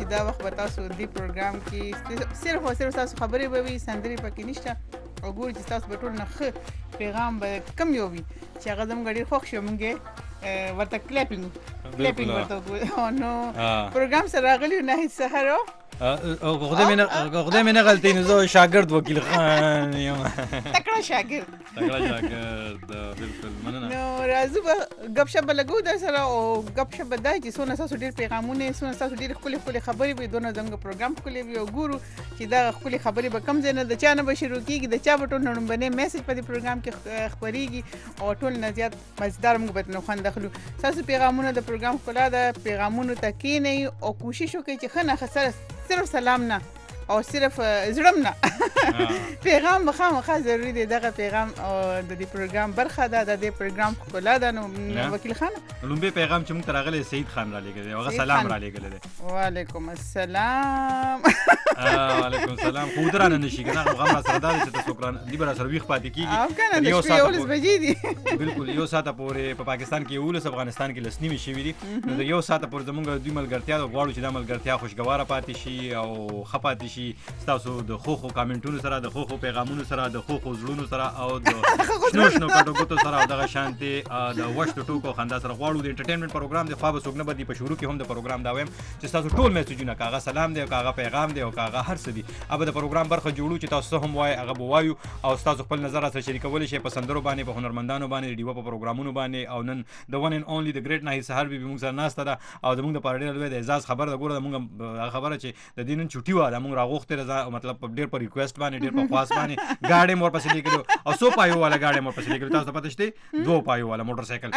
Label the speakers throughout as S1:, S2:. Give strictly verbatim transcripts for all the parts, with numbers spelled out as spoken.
S1: چې دا وخت به تاسو دې پروګرام کې صرف او صرف تاسو خبرې به وي، سندرې پکې نشته او ګوري چې تاسو به ټول نه ښه پیغام به کم یو وي چې هغه زموږ ډېر خوښ شو. موږ ورته کلیپینګ کلیپینګ ورته وګورو. نو پروګرام سره راغلي ناهید سحر
S2: خدای مې نه غلطي نو زه شاګرد وکیل خان یم.
S1: تکړه شاګرد
S2: تکړه شاګرد بالکل مننه.
S1: نو راځو به ګپ شپ لګو در سره او ګپ شپ به دا چې څونه ستاسو ډېر پیغامونه څونه ستاسو ډېرې ښکلې ښکلې خبرې وي دونه زموږ پروګرام ښکلی وي او ګورو چې دغه ښکلې خبرې به کم ځای نه د چا نه به شروع کېږي د چا به ټول لومړنی میسج په دې پروګرام کې خپرېږي او ټول نه زیات مزیدار موږ به ترې خوند اخلو. ستاسو پیغامونه د پروګرام ښکلا ده. پیغامونو ته کښېنئ او کوشش وکړئ چې ښه نه ښه صرف سلام نه او صرف زړم نه پیغام خامخا ضروري دی. دغه پیغام د دې پروګرام برخه ده، د دې پروګرام ښکلا ده. نو وکیل خان
S2: لومبي پیغام چې موږ ته راغلی سعید خان را لېږلی دی، هغه سلام را لېږلی دی.
S1: وعلیکم السلام.
S2: وعلیکم السلام. خو ودرانه نه شي که نه غم را سره دا دی چې ته څوک دي به را سره ویښ پاتې کېږي.
S1: او که نه د شپې یولس بجې دي.
S2: بالکل یو ساعته پورې په پاکستان کې یولس، افغانستان کې لس نیمې شوي دي. نو د یو ساعته پورې زموږ دوی ملګرتیا ده، غواړو چې دا ملګرتیا خوشګواره پاتې شي او ښه پاتې شي ستاسو د خو خو کامنټونو سره، د خو خو پیغامونو سره، د خو خو زړونو سره او د شنو شنو کټو ګوتو سره او دغه شانتې د وشتو ټوکو خندا سره. غواړو د انټرټینمنټ پروګرام د خوا به څوک نه بدي. په شروع کې هم د پروګرام دا وایم چې ستاسو ټول میسجونه که هغه سلام دی او که هغه پیغام دی او که هغه هر څه دي هغه د پروګرام برخه جوړو چې تاسو هم وایي هغه به وایو او ستاسو خپل نظر سره شریکولی شئ په سندرو باندې، په هنرمندانو باندې، ډیوه په پروګرامونو باندې. او نن د ون اینډ اونلی د ګریټ ناهید سحر بیبي موږ سره ناسته ده او زموږ دپاره ډېره لویه د اعزاز خبره ده. ګوره زموږ هغه خبره چې د دې نن چوټي وه دا موږ راغوښتې ده، مطلب ډېر په ریکویسټ باندې ډېر په خواست باندې ګاډی مو ورپسې لیکلو او څو پایو والا ګاډی مو ورپسې لیکلو. تاسو ته پته شته دوه پایو والا موټر سایکل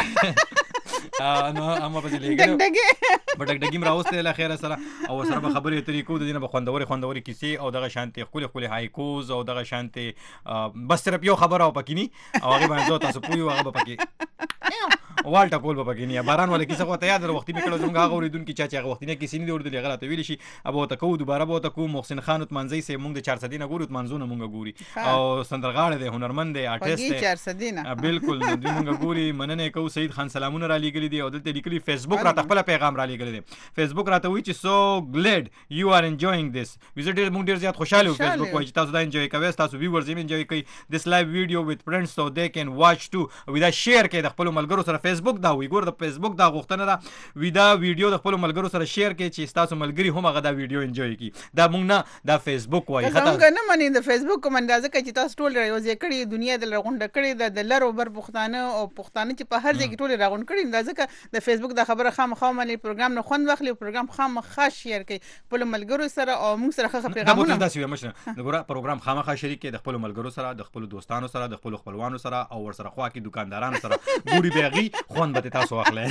S2: نو هم ورپسې لیکلو په ډګډګي م راوستې له خیره سره او سره به خبرې اترې کوو. د دې نه به خوندورې خوندورې کیسې او دغه شانتې ښکلې ښکلې هایکوز او دغه شانتې بس صرف یو خبره او پکې ني او هغې باندې زه تاسو پوه یو هغه به پکې والټه کول به پکې نه. باران والا کیسه خو ته یاد وختي مې کړو زموږ هغه اورېدونکي چا چې هغه وختي نه کیسې نه دي اورېدلې هغه راته ویلی شي اب ورته کوو دوباره به ورته کوو. محسن خان عثمانزی صاحب موږ د چار سدي نه ګورو، عثمانزونه موږ ګوري او سندرغاړی دی، هنرمند دی، آرټسټ دی
S1: چار سدي نه
S2: بالکل دوی موږ ګوري. مننه کوو. سعید خان سلامونه را لیږلي دي او دلته لیکلي فیسبوک راته خپله پیغام را لیږلی دی. فیسبوک راته وایي چې سو ګلیډ یو آر انجوینګ دس. زه ډېر موږ ډېر زیات خوشحاله یو. فیسبوک وایي چې تاسو دا انجوی کوئ، تاسو ویورز یې انجوی کوئ دس لایو ویډیو وذ فرینډز سو دے کین واچ ټو. وی دا شیر کړئ د خپلو ملګرو سره. فیسبوک دا وایي ګوره د فیسبوک دا غوښتنه ده وی دا ویډیو د خپلو ملګرو سره شیر کړئ چې ستاسو ملګري هم هغه دا ویډیو انجوی کړي. دا موږ نه دا فیسبوک وایي.
S1: زموږ نه مني د فیسبوک کوم اندازه کوي چې تاسو ټول راغونډ کړي دنیا د راغونډ کړي د لرو بر پښتانه او پښتانه چې په هر ځای کې ټول راغونډ کړي. اندازه د فیسبوک د خبره خامخا مني پروګرام نه خوند واخلي، پروګرام خامخا شیر کړي خپل ملګرو سره او موږ سره ښه پیغامونه.
S2: دا څه مشنه ګوره پروګرام خامخا شریک کړي د خپل ملګرو سره، د خپل دوستانو سره، د خپل خپلوانو سره او ور سره خوا کې دکاندارانو سره ګوري بیغي خوند به تاسو واخلئ.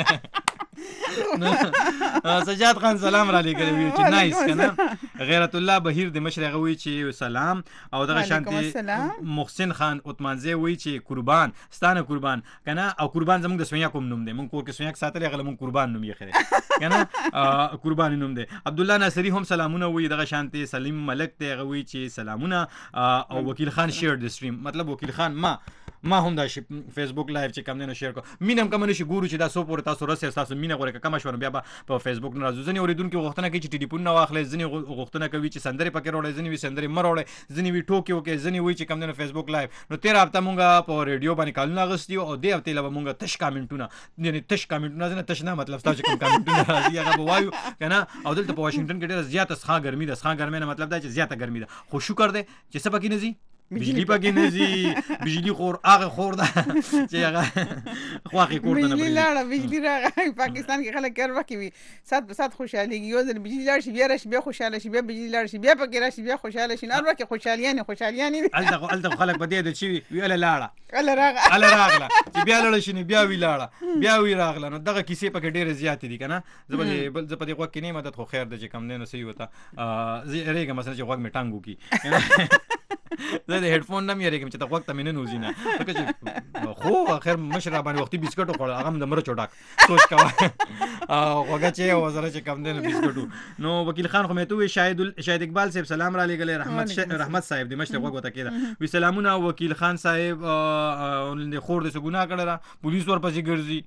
S2: سجاد خان سلام را لېږلی وي چې نایس که نه. غیرت الله بهیر د مشر هغه وایي چې سلام او دغه شانتې محسن خان عثمانزی وایي چې قربان ستانه قربان که نه. او قربان زموږ د سویاک هم نوم دی، موږ کور کې سویاک ساتلی هغه له موږ قربان نوم یې ښه که نه قربان نوم دی. عبدالله ناصري هم سلامونه وایي. دغه شانتې سلیم ملک دی هغه وایي چې سلامونه. او وکیل خان شیر د سټریم مطلب وکیل خان ما ما هم دا شي فیسبوک لایو چې کم دی نو شیر کو مینه هم کم نه شي ګورو چې دا څو پورې تاسو رسئ ستاسو مینه غوره که کمه شوه نو بیا به په فیسبوک نه راځو. ځینې اورېدونکي غوښتنه کوي چې ټلیفون نه واخلئ، ځینې غوښتنه کوي چې سندرې پکې راوړئ، ځینې وي سندرې مه راوړئ، ځینې وي ټوکې وکړئ، ځینې وایي چې کم دی نو فیسبوک لایو. نو تېره هفته مونږ په ریډیو باندې کالونه اخیستي او دې هفتې له به مونږ تش کامنټونه یعنې تش کامنټونه ځینې تش نه مطلب ستاسو چې کوم کامنټونه راځي هغه به وایو که نه. او دلته په واشنګټن کې ډېره زیاته سخا ګرمي ده. سخا ګرمۍ نه مطلب دا چې زیاته ګرمي ده. خو شکر دی چې څه پکې نه ځي بجلی پکې نه ځي. بجلی خور هغه خور ده چې هغه خواښې کور ته نه
S1: بجلی لاړه بجلی راغی. پاکستان کې خلک هر وخت وي سات په سات خوشحالېږي. یو ځل بجلی لاړ شي بیا راشي بیا خوشحاله شي، بیا بجلی لاړ شي بیا پکې راشي بیا خوشحاله شي. هر وخت خوشحالیانې خوشحالیانې وي.
S2: هلته خو هلته خو خلک په دې عادت شوي وي هله لاړه
S1: هله راغله
S2: هله راغله چې بیا لاړه شي نو بیا وي لاړه بیا وي راغله. نو دغه کیسې پکې ډېرې زیاتې دي که نه. زه به بل زه په دې غوږ کې نه یم عادت خو خیر دی چې کم دی نو صحیح وته زه یېرېږم مثلا چې غوږ مې ټنګ وکړي. زه د هیډفون نه م یېرېږم چې ته غوږ ته مې نه نوځي نه ځکه چې خو خیر مشر را باندې وختي بسکټ وخوړل هغه هم د مرچو ډک سوچ کوه غوږه چې او سره چې کم دی نو بسکټو. نو وکیل خان خو مې ته ووایي شاهد شاهد اقبال صاحب سلام را لېږلی. رحمت رحمت صاحب د مشر غوږ ورته کېده وي سلامونه. وکیل خان صاحب خور دې څه ګناه کړې ده پولیس ورپسې ګرځي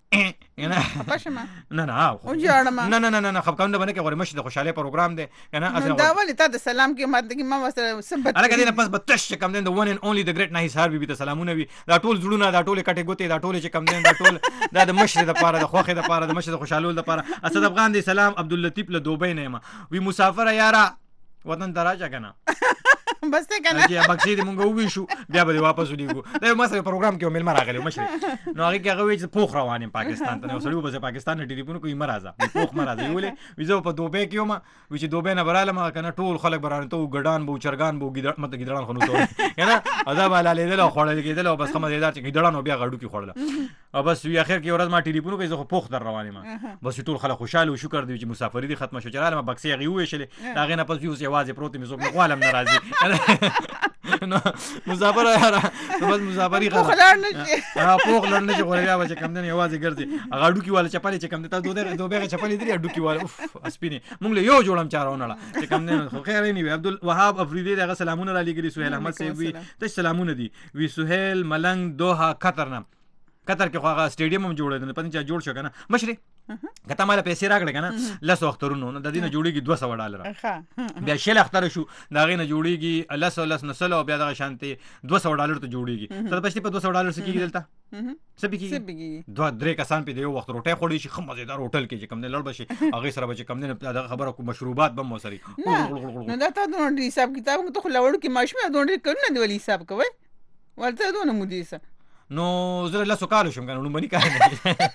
S2: نه
S1: پښما
S2: نه نه
S1: او جوړما
S2: نه نه نه نه خپکاند باندې کې غوړې مشه د خوشاله پروګرام دی کنه
S1: نو دا ولې تا د سلام کې ماته کې ما سره سبت
S2: الګا دې نه پس بتش کم دین د ون اند اونلی د ګریټ نایس هار بي ته سلامونه وي دا ټول زړونه دا ټول کټه ګوتې دا ټول چې کم دین دا ټول دا د مشه د پاره د خوخه د پاره د مشه د خوشاله د پاره اسد افغان دی سلام عبداللطیف له دوبۍ نه ما وی مسافر یارا وطن دراجه کنه
S1: بس ته کنه
S2: چې بکسي دې مونږ وې شو بیا به واپس ولېګو دا ما سره پروګرام کې مل راغلی مشر نو هغه کې هغه وی چې پوخ روانم پاکستان ته نو سړیو به پاکستان نه ټلیفون کوي مرزه پوخ مرزه ویلې ویزه په دوبۍ کې ما وی چې دوبۍ نه براله ما کنه ټول خلک برانه ته ګډان بو چرګان بو ګډ مت ګډان خنو ته کنه عذاب علی لیدل خوړل کېدل او بس خمه دیدار چې ګډان بیا غړو کې خوړل او بس وی اخر کې ورځ ما ټلیفون کوي زه پوخ در روانم بس ټول خلک خوشاله او شکر دی چې مسافری دي ختمه شو چراله ما بکسي هغه وې شلې دا غنه پس یو سیوازه پروت می زوب نه غوالم ناراضي نو مسافر یاره بس مسافری
S1: خلار نشي
S2: ها پوخ لړ نشي غوړیا و چې کم دنه یوازې ګرځي هغه ډوکی والا چپلې چې کم ته دوه دوه چپلې دی ډوکی والا اوف اسپینه مونږ له یو جوړم چارونه چې کم دنه خو خیر نه وي عبد الوهاب افریدی دغه سلامونه را لګري سہیل احمد سی وی ته سلامونه دي وی سہیل ملنګ دوها قطر نه قطر کې خو هغه سټیډیم هم جوړ دی پنځه جوړ شو کنه مشري کته مال پیسې راکړه کنه لس وخترونو د دینه جوړیږي دوه سوه ډالر بیا شل اختر شو دا غینه جوړیږي لس لس نسل او بیا دغه شانتي دوه سوه ډالر ته جوړیږي ته پښتې په دوه سوه ډالر سکیږي دلته سبيږي دوه درې کسان په دیو وخت روټه خوړی شي خو مزیدار هوټل کې چې کم نه لړ بشي هغه سره بچ کم نه دغه خبره کو مشروبات بم وسري
S1: نو دا ته د حساب کتاب ته خو لوړ کې ماشمه دونډ کړنه دی ولې حساب کوي ورته دونه مودیسه
S2: نو زه له سوکالو شم کنه نو باندې کار نه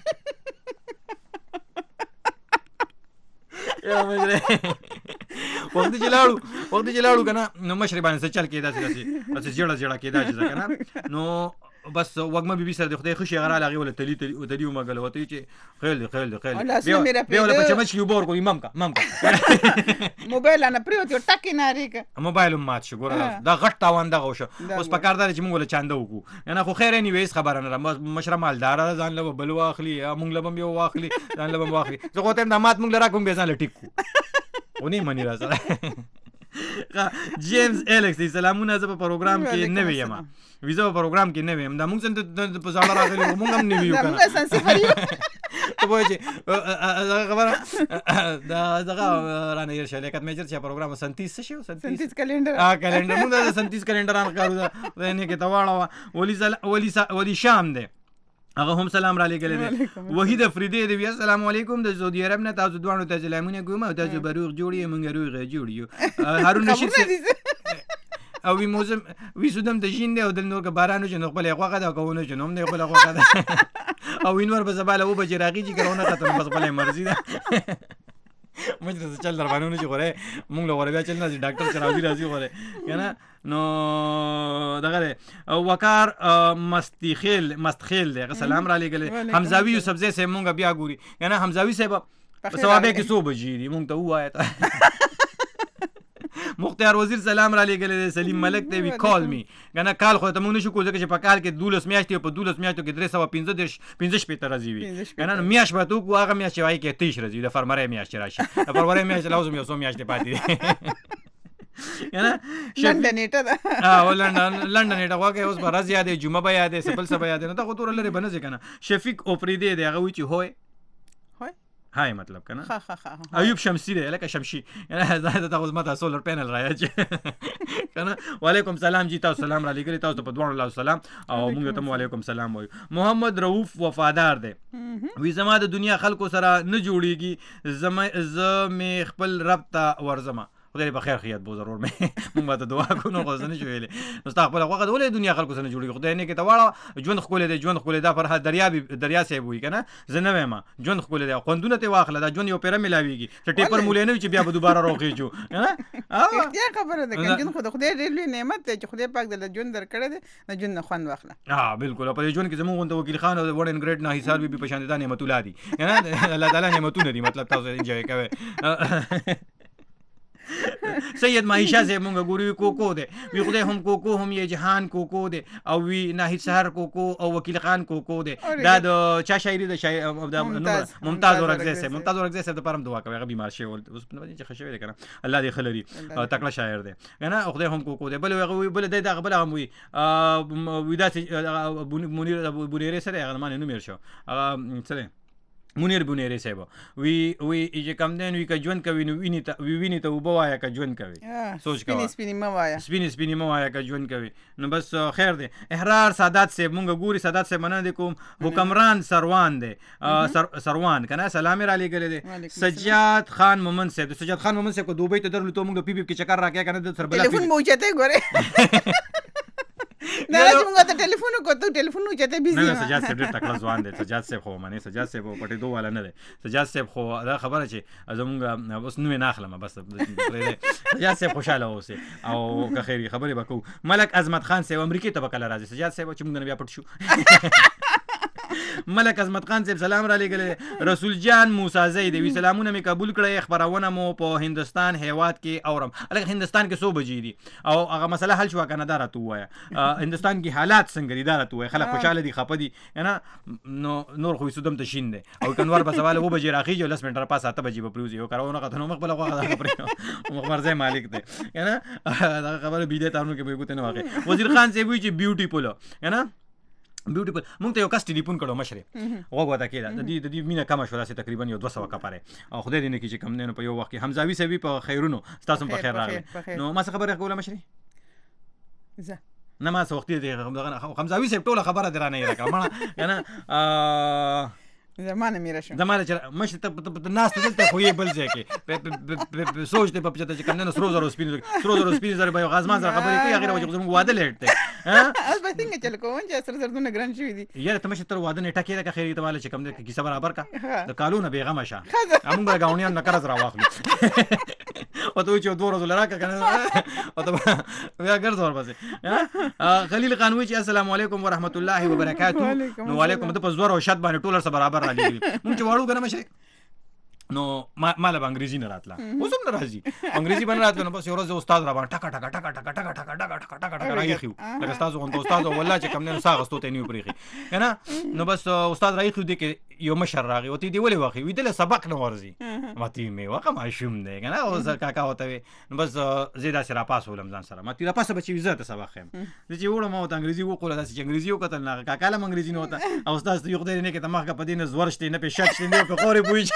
S2: یا مې وخت چې لاړو وخت چې لاړو کنه نو مشري باندې څه چل کېدا چې چې جړه جړه کېدا چې کنه نو بس وګما بي بي سره د خدای خوشي غراله غي ولا تلی تلی تلی ومغل وته چې خیل خیل خیل بیا ولا په چمچ کې وبور کو امام کا امام کا
S1: موبایل انا پریوت یو ټکی ناری کا
S2: موبایل مات شو ګور دا غټ تاوان دغه شو اوس په کار دار چې مونږ له چانده وکړو نه خو خیر نه ویس خبره نه مشره مالدار ځان له بل واخلي مونږ له بم یو واخلي ځان له بم واخلي زه کوته د مات مونږ لرا کوم به ځان له ټیکو ونی منی را سره جیمز الکس سلامونه زه په پروګرام کې نه ویم ویزه په پروګرام کې نه ویم دا مونږ څنګه په ځاله راغلی مونږ هم نه ویو کنه
S1: موږ سنسیفر یو
S2: ته وایې چې خبره دا دغه رانه یې شلې کته میجر چې پروګرام سنتیس شو
S1: سنتیس کلندر
S2: ا کلندر موږ د سنتیس کلندر ان کارو دا نه کې تواړه ولی ولی ولی شام دی هغه هم سلام را لګل دي وحید افریدی دی السلام علیکم د سعودي عرب نه تاسو دوه ته سلامونه کوم او تاسو بروغ جوړی مونږ روغ جوړیو هارون رشید او وی موزم وی سودم د جین دی او د نور که بارانو چې نو خپل غوغه دا کوونه چې نوم دی خپل غوغه دا او وینور به زباله و بجی راغی چې کرونه ختم بس خپل مرزي ده مجلس چل در باندې چې غره مونږ له غره بیا چل نه ډاکټر چراوی راځي غره کنه نو دغه وقار مستخیل مستخیل دی سلام را لګل حمزاوی یوسف زی سه مونږ بیا ګوري کنه حمزاوی صاحب په ثوابه کې سو بجی دی مونږ ته وایته مختار وزیر سلام را لګل سلیم ملک ته وی کال می کنه کال خو ته مونږ نشو کوځه چې په کال کې دولس میاشتې په دولس میاشتو کې درې سوه پنځه پنځه شپې تر راځي وي کنه میاش به تو هغه میاش وای کې تیش راځي د فرمره میاش راشي د فرمره میاش لازم یو سو میاشتې پاتې کنه
S1: لندن نیټه
S2: ها ولندن لندن نیټه واګه اوس به راځي یادې جمعه به یادې سپل سبا یادې نه دا خو تور لري بنځ کنه شفیق اوپریدی دی هغه وی چې هوای هاي مطلب کنه
S1: ها ها ها
S2: ایوب شمسی دی لکه شمشي یعنی زاده تاسو ماته سولر پینل راځي کنه وعلیکم سلام جی تاسو سلام را لګری تاسو په دوه الله سلام او موږ ته وعلیکم سلام وایو محمد رؤوف وفادار دی وی زما د دنیا خلکو سره نه جوړیږي زما ز می خپل رب ته ورزما خدای په خیر خیات بو ضرور مې موږ ته دعا کوو نو غوښنه شویلې مستقبل هغه ولې دنیا خلکو سره جوړیږي خدای نه کې ته واړه ژوند خولې دی ژوند خولې دا پر دریا دریا سه وي کنه زنه ما ژوند خولې دی خوندونه ته واخله دا ژوند یو پیر ملاويږي چې ټیپر مولې نه چې بیا به دوباره روخیږو
S1: ها اختیار خبره ده چې ژوند خو خدای ډېر لوی نعمت دی چې خدای پاک دل ژوند درکړی دی نه ژوند نه خوند واخله
S2: ها بالکل په ژوند کې زموږ ته وکیل خان او وړن ګریډ نه حساب به په شان دي نعمت الله دي کنه الله تعالی نعمتونه دي مطلب تاسو انجوای کوئ سید معیشه صاحب مونږ ګورو کوکو دی وی خدای هم کوکو هم یې جهان کوکو دی او وی ناهید سحر کوکو او وکیل خان کوکو دی دا د چا شاعري د ممتاز اورکزی صاحب ممتاز اورکزی صاحب د پرم دعا کوي هغه بیمار شوی اوس په باندې چې خښوي کنه الله دې خلري تکړه شاعر دی کنه خدای هم کوکو دی بل هغه بل د هغه بل هم وی ودا منیر بونیری سره هغه معنی نو میر شو هغه سره منیر بونیری صاحب وی وی چې کم دین وی ک ژوند کوي نو ویني ته وی ویني ته وبوایا ک ژوند کوي سوچ کوي
S1: سپینی سپینی موایا
S2: سپینی سپینی موایا ک ژوند کوي نو بس خیر دی احرار سادات صاحب مونږ ګوري سادات صاحب مننه کوم حکمران سروان دی سروان کنه سلام را لګل دی سجاد خان مومن صاحب سجاد خان مومن صاحب کو دوبۍ ته درلو ته مونږ پی پی کې چکر راکې کنه د سر بل
S1: ټلیفون مو چته ګوره نه راځم غوته ټلیفون کو ته ټلیفون نو چته بيزي
S2: نه سجاد صاحب ډېر تکړه ځوان دی سجاد صاحب خو معنی سجاد صاحب پټې دوه والا نه دی سجاد صاحب خو دا خبره چې زمونږ اوس نو نه اخلم بس سجاد صاحب خوشاله اوسه او که خیری خبرې وکړو ملک عظمت خان صاحب امریکای ته وکړه راځي سجاد صاحب چې موږ نه بیا پټ شو ملک عظمت خان صاحب سلام را لګل رسول جان موسی زید وی سلامونه می قبول کړی خبرونه مو په هندستان هیواد کې اورم الګ هندستان کې سو بجې دي او هغه مسله حل شو کنه دا راته وایا هندستان کې حالات څنګه دي دا راته وایا خلک خوشاله دي خپه دي نه نو نور خو سودم ته شین دي او کنور په سوال و بجې راخی جو لس منټر پاس اته بجې په پروزي او کارونه کته نو مخبل غوا دا پرې مخبر زې مالک دی نه دا خبره بيده تاسو کې به ګوتنه واقع وزیر خان صاحب وی چې بیوټیفول نه بیوټیفل مونږ ته یو کس ټلیفون کړو مشره وګو دا کېده د دې د دې مینه کم شو داسې تقریبا یو دوه سوه کپاره او خدای دې نه کې چې کم نه په یو وخت کې حمزاوي سوي په خیرونو تاسو په خیر راغلی نو ما څه خبره کوله مشره
S1: زه
S2: نه ما څه وخت دې حمزاوي سوي ټوله خبره درانه یې راکړه کنه
S1: زمانه میرا شو
S2: زمانه چې مشته ته ناس ته دلته خو یې بل ځای کې سوچ ته په پچته چې کم نه سرو زرو سپین سرو زرو سپین زره به غازمان سره خبرې کوي هغه وجه زموږ واده لیټ ته ها
S1: اوس به څنګه چل کوم چې سر سر ګران شوی دي
S2: یاره ته مشته تر واده نه ټکې دا خیرې ته والا چې کم دې کیسه برابر کا د کالونه بیغمه شه موږ غاونیان نه قرض را واخلو او ته چې دوه ورځې لراکه کنه او ته بیا ګرځ ور پسې خلیل قانوی چې السلام علیکم ورحمت الله وبرکاتہ نو علیکم ته په زور او شت باندې ټولر سره برابر را لګي مونږ چې واړو کنه مشه نو مالا به انګریزي نه راتله اوس هم نه راځي انګریزي باندې راتله نو بس یو ورځ استاد را باندې ټکا ټکا ټکا ټکا ټکا ټکا ټکا ټکا ټکا ټکا رايخيو لکه استاد غونډه استاد والله چې کم نه ساغ استو ته نیو پریخي کنه نو بس استاد رايخيو دې کې یو مشر راغی او تی دی ولې واخی وی دل سبق نه ورزي ماته می واقع ما شوم دی کنه او کاکا وته نو بس زیاده سره پاس ولم ځان سره ماته را پاسه بچی عزت سبق هم چې وړم او انګریزي وقوله داسې انګریزي وکتل نه کاکا لم انګریزي نه وته او استاد یو خدای نه کې ته مخه پدې نه زورشتې نه په شک شې نه په خوري بوي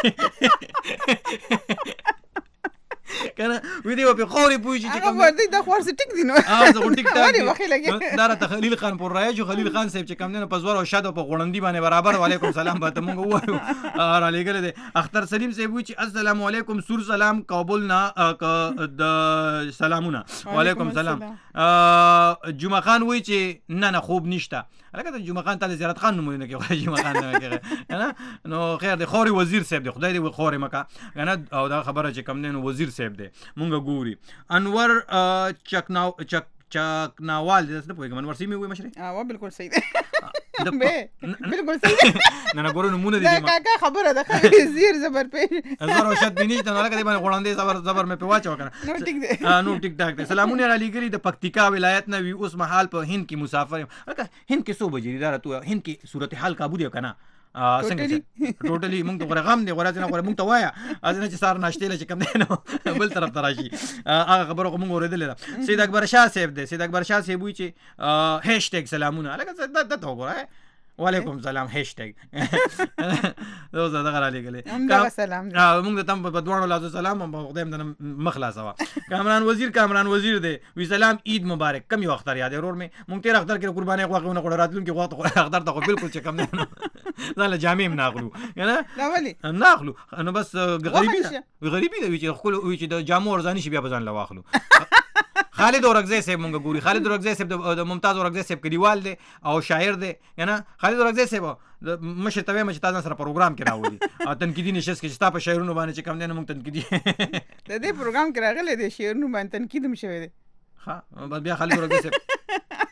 S2: کنه وی دی په خوري بوي چې
S1: کوم ور دي د خور څه ټیک دي نو
S2: اه زه ټیک ټاک دا را خلیل خان پور راځو خلیل خان صاحب چې کم نه په زور او شاده په غړندې باندې برابر وعلیکم سلام به ته مونږ وایو را لګل دي اختر سلیم صاحب وی چې السلام علیکم سور سلام قبول نه د سلامونه وعلیکم سلام جمعه خان وی چې نه نه خوب نشته لکه د جمعه خان ته زیارت خان نمونه کې وای جمعه خان نه کې نو خیر د خوري وزیر صاحب دی خدای دې خوري مکا کنه او دا خبره چې کم نه وزیر صاحب دی مونږ ګوري انور چکناو چک چکناوال دې څه پوهیږم انور سیمه وای مشره
S1: اه بالکل صحیح دی بالکل صحیح
S2: نه نه ګورو نمونه دي
S1: دا کا خبره ده زیر زبر په
S2: زبر او شت بنی ته لکه دې باندې غوړاندې زبر زبر مې په واچو کنه
S1: نو ټیک دی
S2: نو ټیک ټاک دی سلامونه علی ګری د پکتیکا ولایت نه وی اوس محال په هند کې مسافر لکه هند کې سو بجې دار ته هند کې صورتحال قابو دی کنه څنګه ټوټلی مونږ ته غرغم دی غوړا نه غوړا مونږ ته وایا ازنه چې سار ناشته لچ کم دی نو بل طرف تراشي هغه خبره مونږ اوریدل سید اکبر شاه صاحب دی سید اکبر شاه صاحب وی چې هاشټیګ سلامونه لکه دا ته وګورئ وعلیکم سلام هاشټیګ دوزه دغه را لګلې
S1: سلام
S2: موږ ته تم په دوه لازم سلام په خدای مې مخلاصوا کامران وزیر کامران وزیر دی وی سلام عید مبارک کم یو اختر یاد ورور مې مونږ تیر اختر کې قرباني غوښونه غوړ راتلون کې وخت اختر ته بالکل چې کم نه زاله جامع ناغلو کنه
S1: دا ولی
S2: ناغلو نو بس غریبی غریبی دی چې خپل وی چې د جامو ورزاني شي بیا بزن لواخلو خالد اورکزی صاحب مونږ ګوري خالد اورکزی صاحب د ممتاز اورکزی صاحب کلیوال دی او شاعر دی کنه خالد اورکزی صاحب مشه توې مشه تاسو سره پروګرام کې راوړي او تنقیدی نشست کې چې تاسو په شاعرونو باندې چې کم نه مونږ تنقیدی
S1: د دې پروګرام کې راغلي دي شاعرونو باندې تنقید هم شوی دی
S2: ها بیا خالد اورکزی صاحب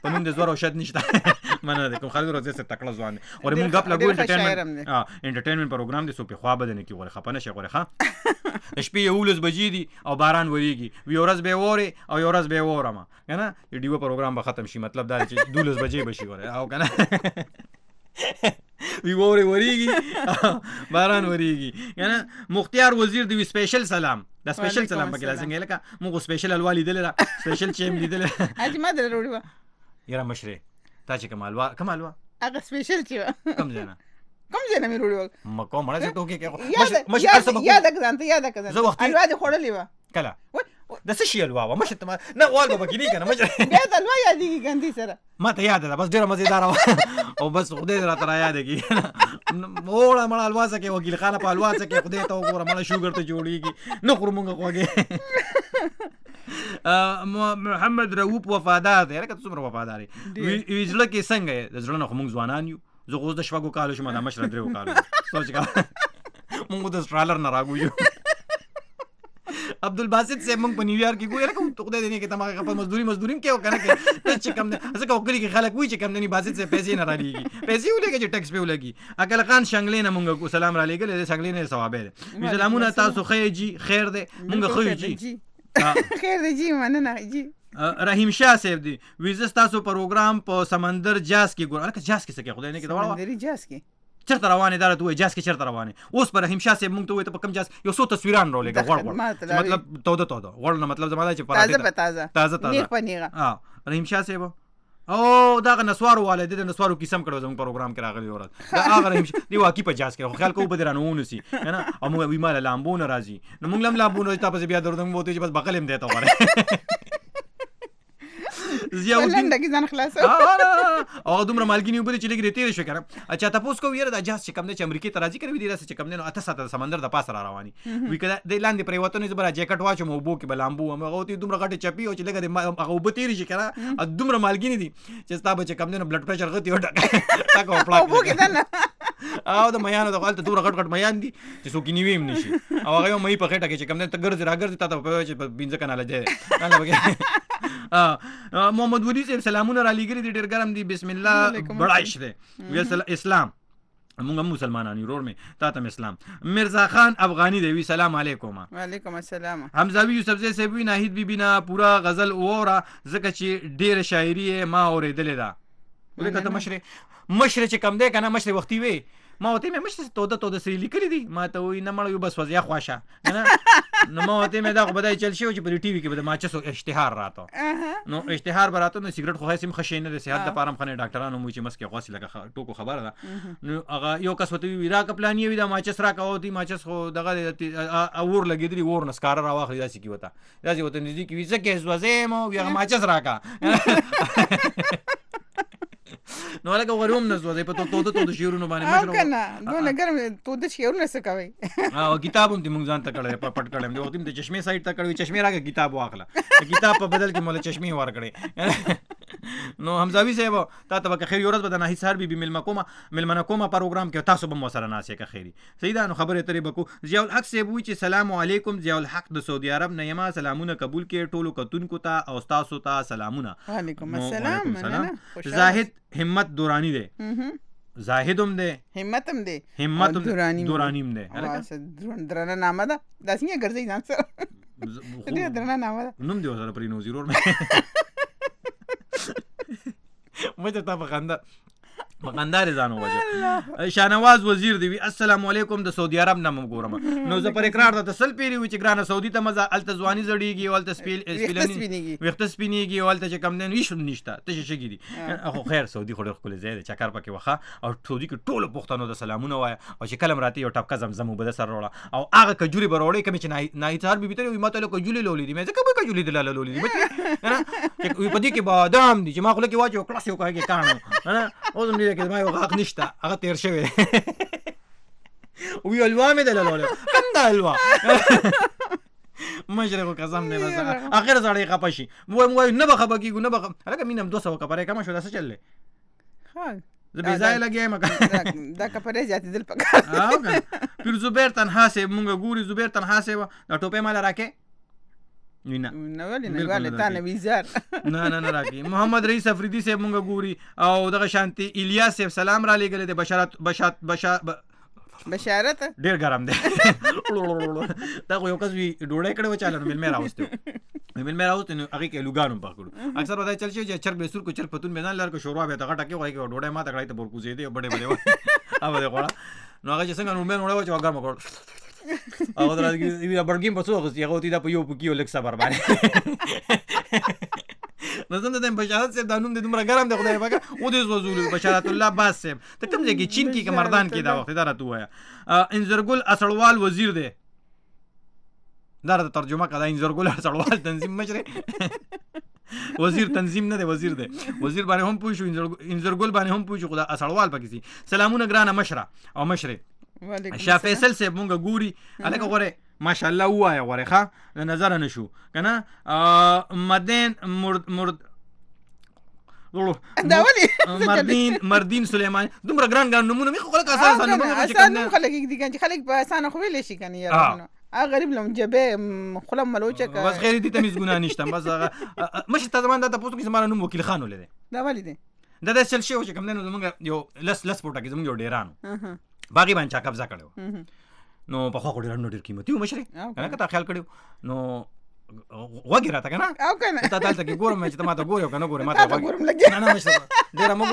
S2: په نوم د زور او شد نشته مننه ده کوم خالد روزه سره تکړه ځوان دي او موږ غپ لګو انټرټینمنت ها انټرټینمنت پروګرام دي سو په خوا بدنه کې غوړه خپنه شي غوړه ښه شپې یولس بجې دي او باران وریږي وی ورځ به وره او یو ورځ به وره ما کنه ډیو پروګرام به ختم شي مطلب دا چې دولس بجې بشي غوړه او کنه وی وره وریږي باران وریږي کنه مختیار وزیر دی سپیشل سلام دا سپیشل سلام پکې لازم لکه موږ سپیشل الوالي دل سپیشل چیم لیدل
S1: اجي ما درو وړو
S2: یاره مشره تا چې کمالوا کمالوا
S1: هغه سپیشل چې
S2: کم ځنه
S1: کم ځنه مې وړو
S2: مکو مړه ته توګه کې
S1: مشه سبق یاد کړم ته یاد کړم الوا دې خورلې و
S2: کله د څه شی الوا مشه ته نه وال به کې نه کنه مشه
S1: بیا د الوا یادېږي ګندې سره
S2: ما ته یاد ده بس ډیره مزیدار او بس خدای را تر یادېږي وړه مړه الوا څخه وکیل خانه په الوا څخه خدای ته وګوره مړه شوګر ته جوړیږي نو خور مونږ خوږه محمد رؤوف وفادار دی لکه څومره وفادار دی ویځله کې څنګه د ځړنه خو مونږ ځوانان یو زه غوښ د شپږو کالو شم د مشر درو کالو سوچ کا مونږ د استرالر نه راغو یو عبدالباسط سے مونږ په نیویارک کې ګویا کوم ته خدای دې نه کې تماغه په مزدوري مزدوري کې وکنه کې چې کم نه ځکه وکړي کې خلک وایي چې کم نه باسط سے پیسې نه را لېږي پیسې ولګي چې ټیکس په ولګي اکل خان شنګلې نه مونږ سلام را لېګل دې شنګلې نه ثواب دی سلامونه تاسو خیر جی خیر دې مونږ خو جی
S1: خیر دې جی مننه جی
S2: رحیم شاه صاحب دی ویزه تاسو پروګرام په سمندر جاز کې ګور الکه جاز کې څه کې خدای نه کې دا
S1: سمندري جاز کې
S2: چرته روانه دار ته وای جاز کې چرته روانه اوس پر رحیم شاه صاحب مونږ ته وای ته په کم جاز یو څو تصویران رولېګا غوړ غوړ مطلب توده توده غوړ نه مطلب زما دا چې
S1: تازه تازه
S2: تازه تازه
S1: نیغ پنیغه
S2: ها رحیم شاه صاحب او دا نسوارو والد د نسوارو قسم کړو زموږ پروګرام کې راغلی ورته دا هغه رحیم دی واقعي په جاز کې خیال کو به درانه ونسی کنه او موږ ویمال لامبونه راځي نو موږ لم لامبونه تاسو بیا دردم وته چې بس بغلم دیته وره
S1: ضیاءالدین دغه ځان خلاص
S2: او دومره مالګینی وبري چې لګري تیر شو کنه اچھا تاسو کو ویره د جاز چې کم نه چې امریکای ته راځي کوي دی راځي چې کم نه اته ساته سمندر د پاسه را رواني وی کده د لاندې پریوتونه زبر جیکټ واچو مو بو کې بلامبو هغه تی دومره غټه چپی او چې لګره هغه وب تیر شي کنه دومره مالګینی دي چې تاسو چې کم نه بلډ پريشر غتی وټه تاکو پلاک
S1: وو کې دنه
S2: او د میانو د غلطه دومره غټ غټ میان دي چې څوک نیویم نشي او هغه یو مې په خټه کې چې کم نه ته ګرځي راګرځي تاسو په چې بینځه کناله دی محمد ولی صاحب سلامونه را لګري دي ډېر ګرم دي بسم الله بڑایش دی وی اسلام موږ مسلمانان یو مې تاسو اسلام مرزا خان افغانی دی وی سلام علیکم
S1: وعلیکم السلام
S2: حمزه یوسف زئی صاحب وی ناهید بی بنا پورا غزل وره زکه چې ډېر شاعری ما اوریدلې ده ولکه ته مشره مشره چې کم دی کنه مشره وختي وی ما وته مې مشته توده توده سری لیکلې دي ما ته وی نه مړ یو بس وځیا خواشه نه نو ما وته مې دا خو بدای چل شي چې په ټي وي کې به ما چسو اشتهار راته نو اشتهار براته نو سیګریټ خو هیڅ خشې نه د صحت د پارم خنه ډاکټرانو مو چې مسکه غوسه لګه ټوکو خبره ده نو هغه یو کس وته وی را ک پلان یې دا ما چس را کا وتی ما چس خو دغه اور لګیدلی ور نسکار را واخلي داسې کی وته داسې وته نږدې کی وځه کې زوځه مو بیا ما چس را کا نو لکه غروم نه زوځي په تو تو تو شیرونو باندې
S1: مشرو کنه دونه ګرم تو د شیرونو څه کوي
S2: او کتاب هم موږ ځان ته کړه په پټ کړم دی وختیم د چشمه سایت ته کړو چشمه راګه کتاب واخله کتاب په بدل کې مولا چشمه ور کړې نو حمزاوی صاحب تا ته خیر یورز بدن هي سر بي ملما کومه ملمنه کومه پروګرام کې تاسو به مو سره ناسه که خیری سیدا نو خبره ترې بکو ضیاء الحق صاحب وی چې سلام علیکم ضیاء الحق د سعودي عرب نه یما سلامونه قبول کې ټولو کتونکو ته او تاسو ته سلامونه
S1: وعلیکم السلام
S2: زاهد همت دورانی دی زاهدم دی
S1: همتم دی
S2: همت دورانیم دی
S1: درنه نامه ده داسې نه ګرځي ځان سره دې درنه نامه ده
S2: نوم دی سره پرې نو ضرور مجھے تا بخنده بخندار ځانو وجه شاهنواز وزیر دی السلام علیکم د سعودي عرب نام ګورم نو زه پر اقرار د تسل پیری وی چې ګرانه سعودي ته مزه الته ځواني زړیږي ولته سپیل سپیلنی وخت سپینیږي ولته چې کم نه ویش نشته ته شګی دي خو خیر سعودي خو خپل زیاده چکر پکې وخه او سعودي کې ټول پښتنو د سلامونه وای او چې کلم راته یو ټپکه زمزم وبد سره وړه او هغه کجوري بروړې کمی چې نه ایثار بي بيتره ماته له کجولي لولې دي مې ځکه به کجولي دلاله لولې دي نه چې په دې کې بادام دي چې ما خو لکه واچو کلاس یو کوي کانو نه اوس مې کې ما یو غاق نشته هغه تیر شوی وی الوا مې دلاله کم دا الوا مجره کو قسم نه وځه اخر زړې خپشي مو مو نه بخبګي نه بخ هغه مينم دو سو کپره کما شو داسه چلله
S1: ها
S2: زه بي ځای لګیم
S1: دا کپره زیاتې دل پکا
S2: ها پیر زبیر تنها سه مونږ ګوري زبیر تنها سه دا ټوپه مال راکې وینا
S1: نو ولې نه والي تا نه ویزار
S2: نه نه نه راکی محمد رئیس افریدی صاحب مونږ ګوري او دغه شانتي الیاس صاحب سلام را لګل دي بشارت بشارت
S1: بشارت
S2: ډیر ګرم دی دا خو یو کس وی ډوډۍ کړه و چاله مل مې راوستو مل مې راوستو نو هغه کې لوګانو پکړو اکثر ودا چل شي چې چرګ به سور کو چرګ پتون میدان لار کو شوروا به دغه ټکی وای کې ډوډۍ ما ته کړای ته بور کوزې دی بډې بډې اوبه دی خوړه نو هغه چې څنګه نو مې وړو چې وګر مکړ او درځي یو برګیم په څو غوښتي هغه تی دا په یو پکیو لک صبر باندې نو زم د بشارت صاحب د نوم د دومره ګرم دی خدای پاک او د وزول بشارت الله باز صاحب ته کوم ځای کې چین کې مردان کې دا وخت دا راته وایا انزرګل اسړوال وزیر دی دا د ترجمه کړه انزرګل اسړوال تنظیم مشر وزیر تنظیم نه دی وزیر دی وزیر باندې هم پوښو انزرګل باندې هم پوښو خدای اسړوال پکې سي سلامونه ګرانه مشره او مشره شاه فیصل صاحب مونږ ګوري الکه غوره ماشاءالله وایا غوره ښه نظر نشو کنه مدین مرد مرد
S1: دا ولي
S2: مردین مردین سليمان دومره ګران ګران نمونه مخ خلک اساس نمونه
S1: چې کنه خلک دي چې خلک په اسانه خو ویل شي کنه یاره ا غریب لم جبه خلم ملوچه کا
S2: بس غیر دي تمیز ګنا نشته بس مش ته زمان دا تاسو کې زمان نوم وکیل خان ولید
S1: دا ولي دي
S2: دا د چل شي او چې کوم نه زمونږ یو لس لس پټه کې زمونږ یو ډیرانو باغی باندې چا قبضه کړو نو په خو ډیر نو ډیر قیمتي و مشري کنه کته خیال کړو نو وګی راته کنه
S1: او کنه
S2: ته دلته کې ګورم چې ته ماته ګورې کنه ګورې ماته وګورم نه نه مشه ډیر مو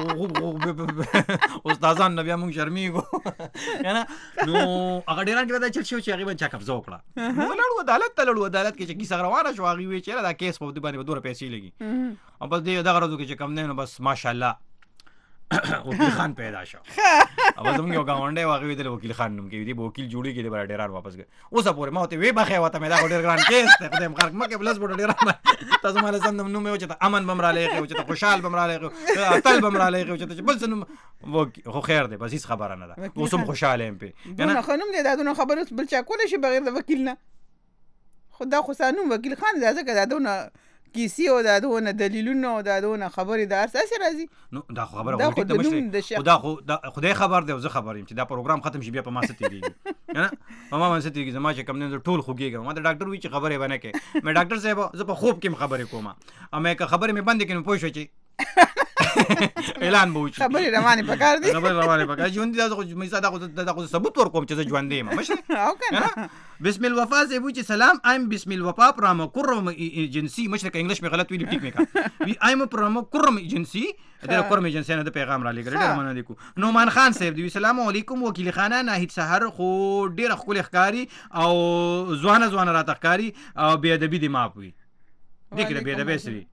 S2: ګوره استادان نبي موږ شرمېږو کنه نو هغه ډیران کې دا چل شو چې هغه باندې چا قبضه وکړه نو لړو عدالت ته لړو عدالت کې چې کیسه روانه شو هغه وی چې دا کیس په دې باندې دوه پیسې لګي او بس دې دا غرض کې چې کم نه نو بس ماشاءالله وکیل خان پیدا شو او زموږ یو گاونډي واغې ویل وکیل خان نوم کې دی وکیل جوړی کې دی بل ډیران واپس گئے اوس پورې ما ته وی بخې وته مې دا ډیر ګران کیس ته خدای مخارک مکه بلس بوډ ډیران تاسو مال سم نوم مې چې امن بمراله کې چې خوشحال بمراله کې اتل بمراله کې چې بل سنم خو خیر دی بس هیڅ خبره نه ده اوسم خوشاله ام په
S1: کنه خنوم دې دا دونه خبره بل چا کول شي بغیر د وکیل نه خدا خو سانو وکیل خان دا ځکه دا دونه کیسی او دا دونه دلیلونه او دا دونه خبرې د ارساسي راځي
S2: نو دا خبره ورته ته مشه خدا خو خدای خبر دی او زه خبر یم چې دا پروګرام ختم شي بیا په ما ستېږي کنه په ما ستېږي زما چې کم نه ټول خوګيږم ما د ډاکټر وی چې خبره باندې کې مې ډاکټر صاحب زه په خوب کې خبرې کوم ا مې که خبره مې بند کړم پوه شو چې اعلان بوچ
S1: خبرې روانه پکار دي
S2: خبرې روانه پکار ژوند دي خو مې ساده دا خو ثبوت ورکوم چې زه ژوند یم مشه
S1: او کنه
S2: بسم الوفا سے بوچ سلام ایم بسم الوفا پرامو کرم ایجنسی مشرق انګلیش میں غلط ویلی ټیک میکا وی ایم پرامو کرم ایجنسی دا کرم ایجنسی نه د پیغام را لګل ډیر مننه لیکو نومان خان صاحب دی السلام علیکم وکیل خانه ناهید سحر خو ډیر خپل ښکاری او ځوانه ځوانه را تخکاری او بی ادبی دی ماپ وی دګره بی ادبی سری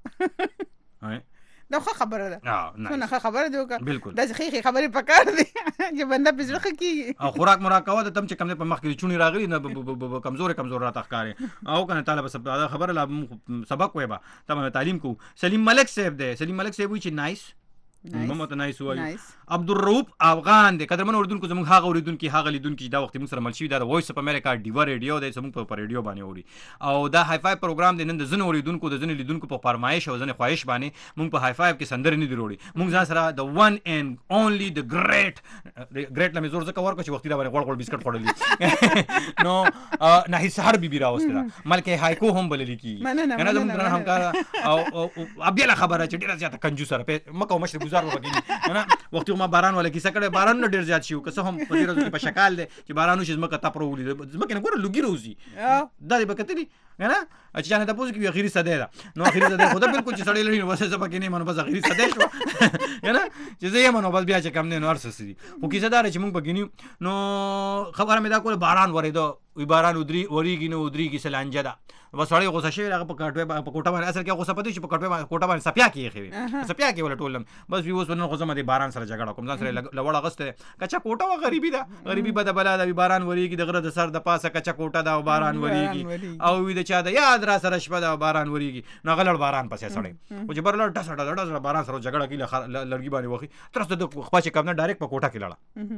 S2: ها
S1: دا خو خبره ده
S2: اه
S1: نه خبره دی وکړه
S2: بالکل
S1: دا خېخي خبره پکار دي چې بنده پزړه کیږي
S2: او خوراک مراقبه د تم چې کم نه په مخ کې چونی راغلی نه کمزور کمزور را تخکاری او کنه طالب سبا خبره لا سبق وې با تمه تعلیم کو سلیم ملک صاحب دی سلیم ملک صاحب وی چې نایس محمد نایس وای عبدالرؤف افغان دی قدرمن اوریدونکو زموږ هغه اوریدونکو هغه لیدونکو دا وخت موږ سره مل شي دا وایس اف امریکا ډیوا ریډیو دی زموږ په ریډیو باندې اوري او دا های فای پروګرام دی نن د زنه اوریدونکو د زنه لیدونکو په فرمایش او زنه خواهش باندې موږ په های فای کې سندر نه دی وروړي موږ ځان سره د ون اینڈ اونلی د ګریټ ګریټ لمه زور زکه ورکو چې وخت دا باندې غوړ غوړ بسکټ خوړلې نو نه سحر بیبي راوستله ملکه هایکو هم بللی کی کنه زموږ ګران همکار او ابيله خبره چې ډیره زیاته کنجوس سره مکه مشر گزار وکړي نه وخت ما باران ولا کیسه کړه باران نه ډیر زیات شي که څه هم په دې ورځو کې په شکال دی چې باران وشي زمکه تاپرو ولې زمکه نه ګوره لوګي روزي دا دې بکتلی کنه چې جانه تاسو کې اخیری سده ده نو اخیری سده خدا بالکل چې سړی لري نو وسه زبکه نه منو بس اخیری سده شو کنه چې زه یې منو بس بیا چې کم نه نو ارسسي خو کیسه دار چې مونږ بګینیو نو خبره مې دا کوله باران وریدو وی باران ودری وریږي نو ودری کی سلانجه ده بس سړی غوسه شوی هغه په کټوي په کوټه باندې اصل کې غوسه پدې چې په کټوي کوټه باندې سپیا کې خوي سپیا کې ولا ټولم بس وی اوس ونه غوسه مې باران سره جګړه کوم ځان سره لوړ غسته کچا کوټه و غریبي ده غریبي بده بلا ده باران وریږي د غره د سر د پاسه کچا کوټه ده باران وریږي او وی د چا د یاد را سره شپه ده باران وریږي نو غلړ باران پسې سړی او چې برلړ ټسړه ډډه باران سره جګړه کې لړګي باندې وخی تر څه د خپل کم نه ډایرکټ په کوټه کې لړا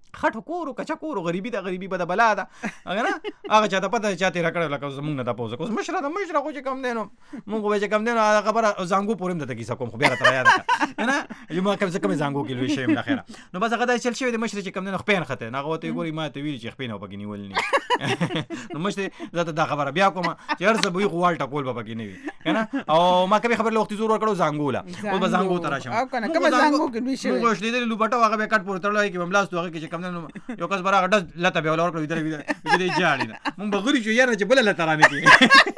S2: خټو کورو کچا کورو غریبي ده غریبي به د بلا ده هغه نه هغه چاته پته چا تېره کړې لکه زمونږ نه تپوس کوس مشره ده مشره خو چې کم دی نو مونږ به چې کم دی نو هغه خبره زانګو پورې هم درته کیسه کوم خو بیا راته یاده کړه نه یو ما کم څه کمې زانګو کې لوی شوی یم خیره نو بس هغه داسې چل شوی دی مشرې چې کم دی نو خپې نښتی نو هغه ورته ګوري ما ته ویلي چې خپې نه به پکې نیول نه نو مشرې زه ته دا خبره بیا کومه چې هر څه به وي خو وال ټکول به پکې نه وي که نه او ما کومې خبرې له وختي زور ورکړو زانګو له اوس به زانګو ته راشم مونږ شلېدلې لوبټه هغه به کټ پورې تړلی کې به ملاست هغه کې چې کم دی نو یو کس به راغی ډز لته به یې ولا ورکړه ویده ویده یې جاړي نه مونږ به غلي شو یاره چې بله لته رانه کړي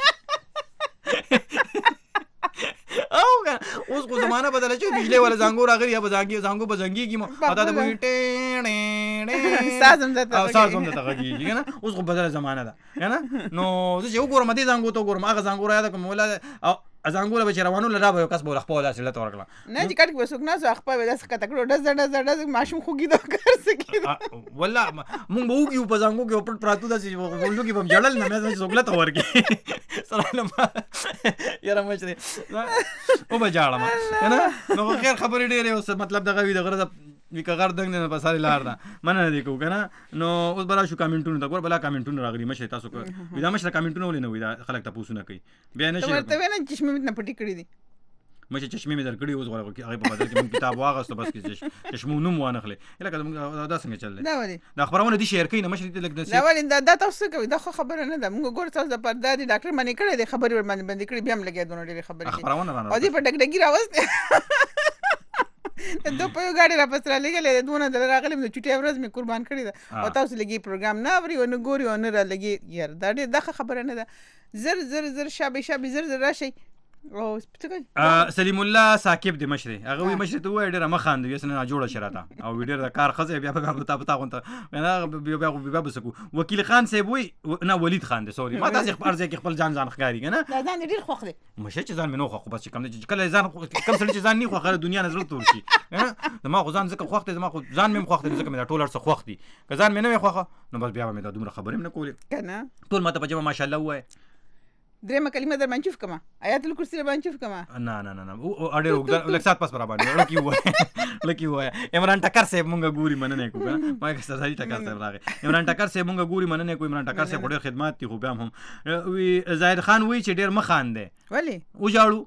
S2: او اوس خو زمانه بدله شوې بجلۍ والا زانګو راغلي یا به زانګو به زنګېږي مو او تا ته به وي ټې
S1: ساز هم درته
S2: او ساز هم درته غږېږي که نه اوس خو بدله زمانه ده که نه نو زه چې وګورم دې زانګو ته وګورم هغه زانګو را یاده کړم ولا او زانګو له به چې روانو له را به یو کس به له خپله داسې لته ورکړه
S1: نه چې کټ کې به څوک ناست وو خپه به داسې ښکته کړو ډز ډز ډز ماشوم خوږېده کار څه کېده
S2: والله مونږ به وګیو په زانګو کې پټ پراتو داسې غونډو کې به هم ژړل نه مې چې څوک لته ورکړي سلام یاره مشرې وبه ژاړم که نه نو خیر خبرې ډېرې اوس مطلب دغه وي د غره د وي که غر دنګ دی نو په سارې لار ده مننه دې کوو که نه نو اوس به راشو کامنټونو ته ګوره بلا کامنټونه راغلي مشرې تاسو وي دا مشره کامنټونه ولې نه وي دا خلک تپوسونه کوي بیا نه شي
S1: ورته ویل چشمې مې نه پټې کړي دي
S2: مشه چشمې مې در کړي اوس غواړم هغې په بدل کې مونږ کتاب واغسته بس کې چشمو نوم وانخلې لکه زموږ دا څنګه چل دی
S1: دا ولې
S2: دا خبرونه دي شیر کوي نه مشرې ته لږ
S1: دا ولې دا تاسو څه کوئ دا خو خبره نه ده مونږ ګوره تاسو د پردا دي ډاکټر منې کړی دی خبرې ورباندې بندې کړي بیا هم لګیا دونه ډېرې خبرې
S2: خبرونه رانه
S1: او دې په ډګډګي راوستې دو په یو ګاډي راپس را لېږلی دونه دله راغلي د چوټۍ ورځ مې قربان کړې ده او تاسو لګي پروګرام نه اوري او نه ګوري او نه را لګي یار دا ډېر دغه خبره نه ده زر زر زر شابې شابې زر زر راشئ
S2: سلیم الله ثاقب دی مشرې هغه وایي مشرې ته ووایه ډېره مه خاندوي هسې نه ناجوړه شي راته او ډېر د کار ښځه بیا به تا په تا غونته بیا بیا به څه کوو وکیل خان صاحب وایي نه ولید خان دی سوري ما داسې هر ځای کې خپل ځان ځان ښکاري که نه
S1: دا ځان دې ډېر خوښ دی
S2: مشرې چې ځان مې نه خوښ خو بس چې کوم دی چې کله ځان کوم سړي چې ځان نه خوښ دنیا نه زړه تور شي زما خو ځان ځکه خوښ دی زما خو ځان مې هم خوښ دی ځکه مې دا ټول هر څه خوښ دي که ځان مې نه وی خوښه نو بس بیا به مې دا دومره خبرې هم نه کولې
S1: که نه
S2: ټول ما ته په جمع ماشاءالله ووایه
S1: درېیمه کلمه در باندې چوف کړمه آیات الکرسي در باندې چوف کړمه
S2: نه نه نه نه ډېر اوږده لږ سات پس به را باندې لږ یې ووایه لږ یې ووایه عمران ټکر صاحب مونږ ګوري مننه یې کوو که نه ما سرداري ټکر صاحب راغی عمران ټکر صاحب مونږ ګوري مننه یې کوو عمران ټکر صاحب ډېر خدمات دي خو بیا هم وي زاهد خان وایي چې ډېر مه خاندی
S1: ولې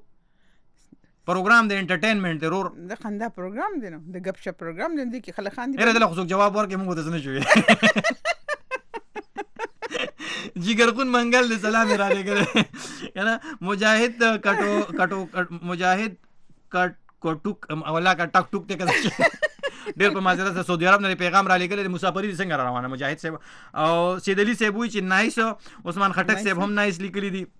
S2: وژاړو پروګرام د انټرټینمنټ دی رور
S1: د خندا پروګرام دی نو د ګپ شپ پروګرام دی دې کې خلک خاندي
S2: هېره دله خو څوک جواب ورکړي مونږ ورته څه نه شوي جګرخون منګل دی سلام یې رالېږلی که نه مجاهد کټو کټو مجاهد کټ کوټوک ولا کا ټک ټوک ته کده ډېر په معذرت سره سعودي عرب نه پیغام را لېږلی د مسافري دي څنګه را روانه مجاهد صاحب او سید علي صاحب وایي چې نایس عثمان خټک صاحب هم نایس لیکلي دي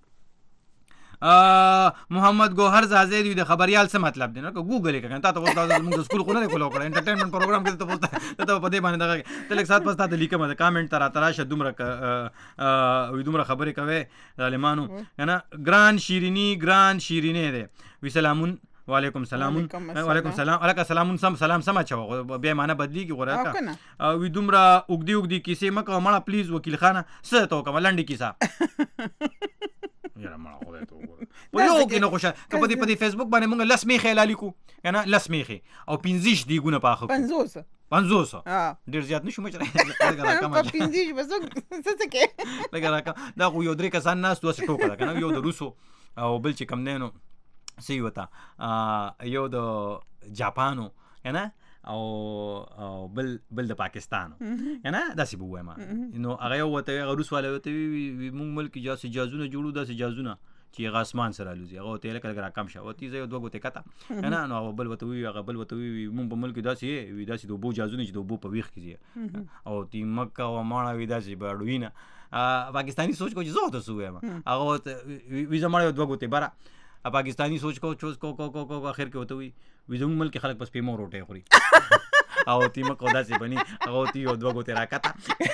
S2: محمد ګوهر زازی دی د خبريال څه مطلب دی نو ګوګل کې کنه تاسو تاسو موږ سکول خو نه کولو کړه انټرټینمنټ پروګرام کې ته ته په دې باندې دغه ته لیک سات پس ته لیکم د کامنټ تر تراشه دومره وي دومره خبرې کوي ظالمانو کنه ګران شیرینی ګران شیرینه دی وی سلامون وعلیکم سلام وعلیکم سلام علیکم سلام سم سلام سم چا بیا معنا بدلیږي غوړه کا وی دومره اوګدی اوګدی کیسه مکه مړه پلیز وکیل خانه څه تو کوم لنډی کیسه یاره مړه خدای ته وګوره په یو کې نه خوشه که په دې په دې فیسبوک باندې مونږ لس میخې اعلان لیکو که نه لس میخې او پنځه دیګونه پاخه
S1: پنځوس
S2: پنځوس ډېر زیات نه شو مچ
S1: په پنځه به څوک څه څه کوي
S2: لږه راکړه دا خو یو درې کسان ناست داسې ټوکه ده که نه یو د روسو او بل چې کوم دی نو څه یې وته یو د جاپانو که نه او بل بل د پاکستانو که نه داسې به ووایم نو هغه یو ورته هغه روس والا ورته وي مونږ ملک کې داسې جازونه جوړو داسې جازونه چې هغه اسمان سره الوزي هغه ورته یې لکه لږ راکم شه ورته یې زه یو دوه ګوتې کته که نه نو هغه بل ورته وي هغه بل ورته وي مونږ په ملک کې داسې یې وي داسې د اوبو جازونه چې د اوبو په ویښ کې ځي او تی مکه او ماڼه وي داسې به اړوي نه پاکستاني سوچ کو چې زه ورته څه ووایم هغه ورته وي زه مړی یو دوه ګوتې بره پاکستانی سوچ کو چوز کو کو کو کو اخر کې وته وي وي زموږ ملک خلک بس پیمو روټۍ خوري او تی مکو داسې بني هغه تی یو دوه ګوتې راکاته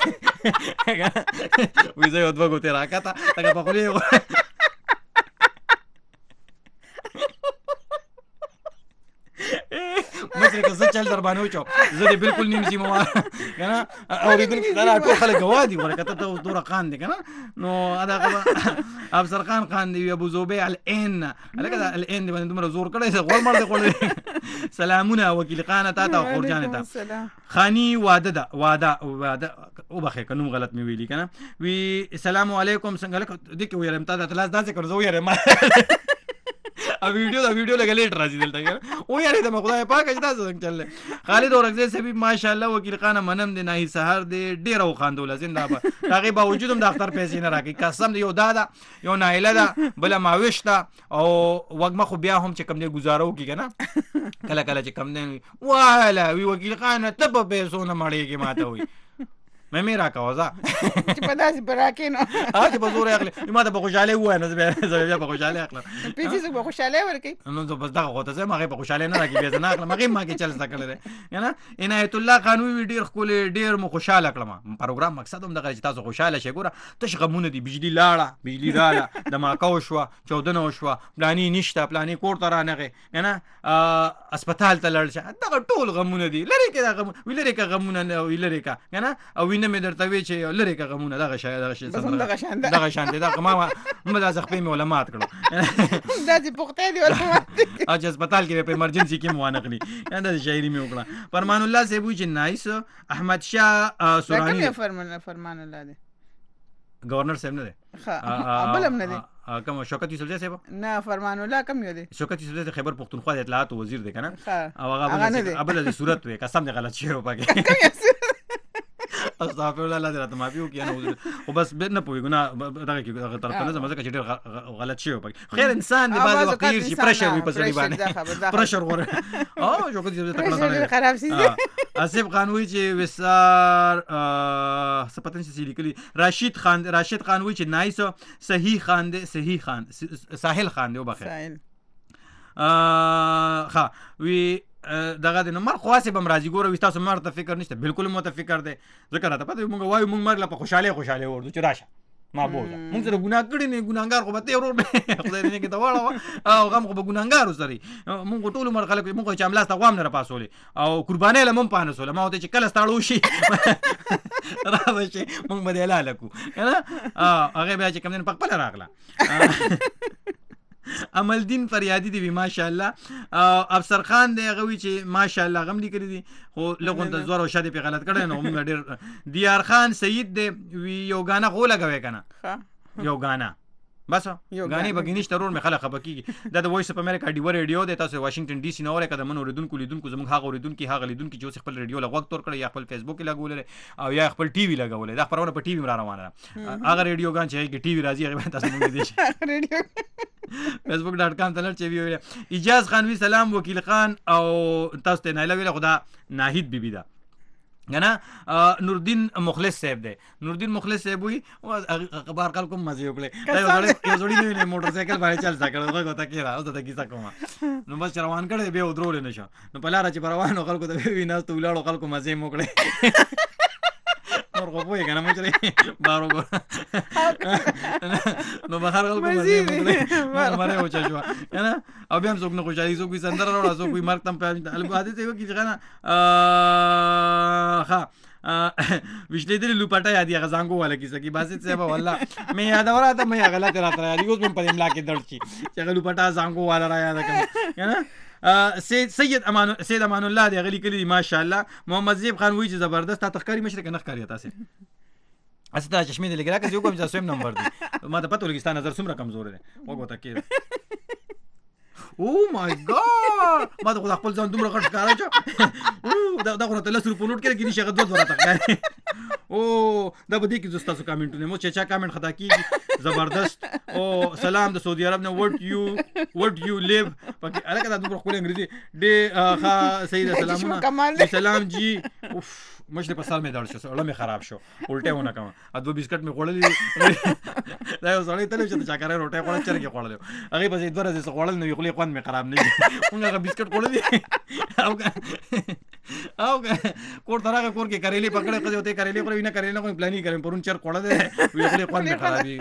S2: وي زه یو دوه ګوتې راکاته لکه په خولې سره که زه چل در باندې وچو زه دې بالکل نیم سیمه کنه اوریدونکو دا ټول خلک غوادي ورکته ته دوره خان دي کنه نو دا افسر خان خان دی ابو زوبې الان لکه دا الان دی باندې دومره زور کړی غوړ مړ دی خو سلامونه وکیل خانه تا ته خورجان ته خانی واده دا واده واده او بخې کنوم غلط می ویلی کنه وی السلام علیکم څنګه لکه دې کې ویلم تا د تلاس داسې کړو زه ویره ما ا ویډیو دا ویډیو لګا لیټ راځي دلته او یاره ته خدای پاک اجازه څنګه چلله خالد اورغزی سبي ماشاءالله وکیل خانه منم دی نه سحر دی ډیر او خاندول زنده با هغه باوجود هم د اختر پیسې نه راکې قسم دی یو دادا یو نایله دا بل ماويشتا او وګما خو بیا هم چې کم دی گزارو کی کنه کله کله چې کم دی والا وی وکیل خانه ته په پیسو نه مړېږي ماته وي مې میرا کاوزا
S1: چې په داسې براکې نو
S2: ها چې په زور اخلي ما ته په خوشاله وای نه زه بیا په خوشاله اخلم
S1: پیسې څه په خوشاله ورکې
S2: نو زه بس دغه غوته ما په خوشاله نه راکې بیا نه اخلم هغه ما کې چل سکل دی یعنی عنایت الله قانوني ډیر خپل ډیر مو خوشاله کړم پروګرام مقصد هم دغه چې تاسو خوشاله شئ ګوره تش غمونه دي بجلی لاړه بجلی رااله د ماکاو شو چودنه شو پلاني نشته پلاني کور ته رانغه یعنی هسپتال ته لړ شه دغه ټول غمونه دي لری کې دا غم ویلری کې غمونه ویلری کا یعنی او وینه مې درته وی چې لری کې غمونه دغه شای دغه شای
S1: دغه شان
S2: دغه شان دغه ما ما د ځخپې مې علماء کړو
S1: دا چې پختې دی علماء
S2: اج هسپتال کې په ایمرجنسي کې مو وانغلی دا شاعري مې وکړه فرمان الله سیبو چې نایس احمد شاه سورانی
S1: کوم فرمان فرمان الله دی
S2: گورنر صاحب نه دی
S1: ابلم نه دی
S2: کوم شوکت یوسف صاحب
S1: نه فرمان الله کوم یو دی
S2: شوکت یوسف صاحب خیبر پختونخوا د اطلاعات وزیر دی کنه او هغه ابل د صورت وې قسم دې غلط شی و پکې استغفر الله الله دې راته معافي وکړي نه او بس نه پوي ګنا دغه کې دغه طرف نه زما چې ډېر غلط شی و پکې خیر انسان دی باز وخت شي پرشر وي په سړي باندې پرشر غوړ او شوکت یوسف ته کړه
S1: خراب شي
S2: اسف خان وی چې وسار سپتن شي لیکلي راشد خان راشد خان وی چې نایس صحیح خان دی صحیح خان ساحل خان دی وبخیر ساحل ها وی دغه د نمبر خاصه بم راځي ګوره وستا سم مرته فکر نشته بالکل متفکر دی ذکر راته پته مونږ وایو مونږ مرله په خوشاله خوشاله ورته چې راشه ما بوله مونږ سره ګناه کړی نه ګناګار خو به ته ورور خدای دې کې دا واړه او غم خو به ګناګار وسري مونږ ټول مر خلک مونږ چې عملاس ته غوام نه پاسولې او قربانې لمم پانه سول ما ته چې کله ستاړو شي راوشي مونږ به لاله کو کنه هغه بیا چې کوم دین پخپل راغله عمل دین فریادی دی ماشاءالله افسر خان دی غوي چې ماشاءالله غم لیکلی دي خو لغون ته زور او شاده په غلط کړي نو موږ ډیر دیار خان سید دی وی یو غانا خو لګوي کنه یو غانا بس غانی بګینیش ترور مې خلک خبکیږي دا د وایس اف امریکا دی ور ریډیو د تاسو واشنگټن ډي سي نو ورکه د منو ریدونکو لیدونکو زموږ هغه ریدونکو هغه لیدونکو چې خپل ریډیو لغوک تور کړي یا خپل فیسبوک لګولې او یا خپل ټي وي لګولې دا خبرونه په ټي وي روانه هغه ریډیو غان چې ټي وي راځي هغه تاسو موږ دي ریډیو فیسبوک ډاٹ کام ته لړ چې وی اجاز خان وی سلام وکیل خان او تاسو ته نه لوي خدا ناهید بیبی دا کنه نوردین مخلص صاحب دی نوردین مخلص صاحب وی اخبار کال کوم مزه وکړي دا یو جوړی نه موټر سایکل باندې چل سکل دا کوته کیرا او ته کیسه کومه نو بس روان کړي به ودرول نه شو نو په لار چې روانو خلکو ته وی نه تو ولاړو خلکو مزه موکړي اور غوې کنه مې چلې بارو نو بهر خلکو مزه موکړي مره و چا شو کنه او بیا هم څوک نه خوشالي څوک سندر راوړا څوک مرګ تم په البته ته وکی ځنه ها وشلې دې لوپټا یادي غزانګو والا کیسه کی باسط صاحب والله مې یاد اوراته مې غلط راته یادي اوس په املا کې درچی چې لوپټا زانګو والا را یاد کړم کنه سید سید امان سید امان الله دی غلی کلی ماشاءالله محمد زیب خان وی چې زبردست تخکاری مشرک نه ښکاری تاسو استا چشمې دې لګرا که یو کوم ځاسوم نمبر دی ما ته پته لګستان نظر څومره کمزور دی وګورئ تکي او مای ګاډ ما ته خپل ځان دومره غټ ښکارا چې او دا دا غوړه ته لسر په نوٹ کې کې شغه دوه ورته ښکاري او دا به دې کې زستا سو کامنټونه مو چې چا کامنټ خطا کیږي زبردست او سلام د سعودي عرب نه ورډ یو ورډ یو لیو پکې الګا دا دومره خپل انګریزي ډې ښا سید سلامونه سلام جی اوف مشته په سر مې دړ شو اړه مې خراب شو الټه ونه کوم ا دوه بسکټ مې خوړلې دا یو ځړې تل چې چا کارې روټه خوړل چرګ خوړل هغه په دې دوره زې خوړل نو خپل خوان مې خراب نه مونږ هغه بسکټ خوړلې او او کور ترغه کور کې کریلې پکړې خو ته کریلې پر وینه کریلې کوم پلانې کړم پرون چر خوړل وی خپل خوان مې خرابې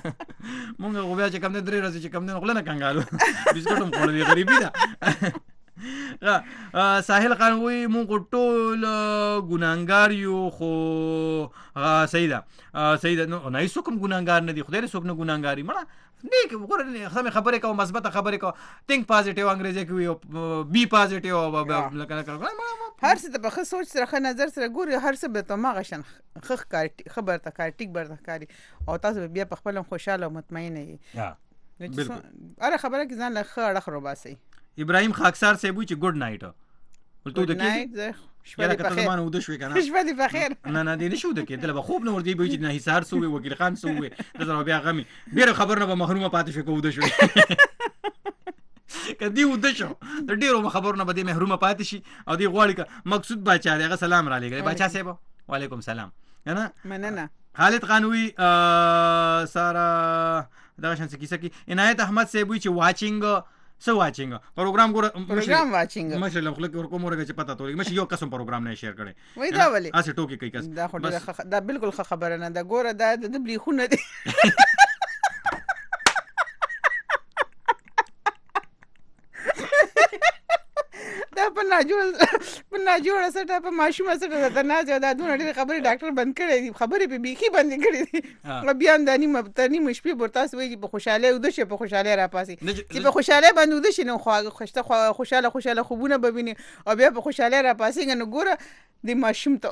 S2: مونږ خو بیا چې کم نه درې ورځې چې کم نه خپل نه کنګالو بسکټ هم خوړلې غریبي ده ساحل خان وی مونږ ټول ګناهګار یو خو صحیح ده صحیح ده نو نه هیڅ کوم ګناهګار نه دي خدای دې څوک نه ګناهګاري مړه نیک وګوره سمې خبرې کوو مثبته خبرې کوو تھنک پازیټیو انګریزي کې وي بی پازیټیو
S1: هر څه ته په ښه سوچ سره ښه نظر سره ګوري هر څه به هماغه شان ښه ښکاري ښه برته ښکاري ټیک برته ښکاري او تاسو به بیا په خپل هم خوشحاله او مطمئنه یې هره خبره کې ځان له ښه اړخ روباسئ
S2: ابراهیم خاکسار صاحب چې ګډ نایټ
S1: ګډ نایټ شپه دې بخیر
S2: زمانه ود شوې کنه
S1: شپه دې بخیر
S2: نه نه دې نشو د کېدل به خوب نه ور دی به چې نه حصار سوې وکیل خان سوې د زرا بیا غمي ډیر خبر نه به محرومه پاتې شو کو ود شوې کدی ود شو د ډیرو خبرونه به دې محرومه پاتې شي او دې غواړي مقصود بچا دې سلام را لګي بچا صاحب وعلیکم سلام کنه
S1: مننه
S2: خالد خانوی سارا دا شان څه کیسه کی عنایت احمد صاحب چې واچینګ سو واچینګ پروګرام ګور
S1: پروګرام واچینګ
S2: مشه لم خلک ور کوم ورګه چې پتا ته مشه یو قسم پروګرام نه شیر کړي
S1: وای دا ولې
S2: اسه ټوکی کوي کس
S1: دا خو دا بالکل خبره نه دا ګوره دا د بلیخونه دي دا په ناجوړ په ناجوړ سره په ماشوم سره دا نه زیاده دونه ډېر خبرې ډاکټر بند کړي دي خبرې په بیخي بند کړي دي بیا هم دانی مبتنی مشپې ورتاس وایي چې په خوشاله ود شي په خوشاله را پاسي چې په خوشاله باندې ود شي نو خوشته خوشاله خوشاله خوبونه ببیني او بیا په خوشاله را پاسي نو ګوره د ماشوم ته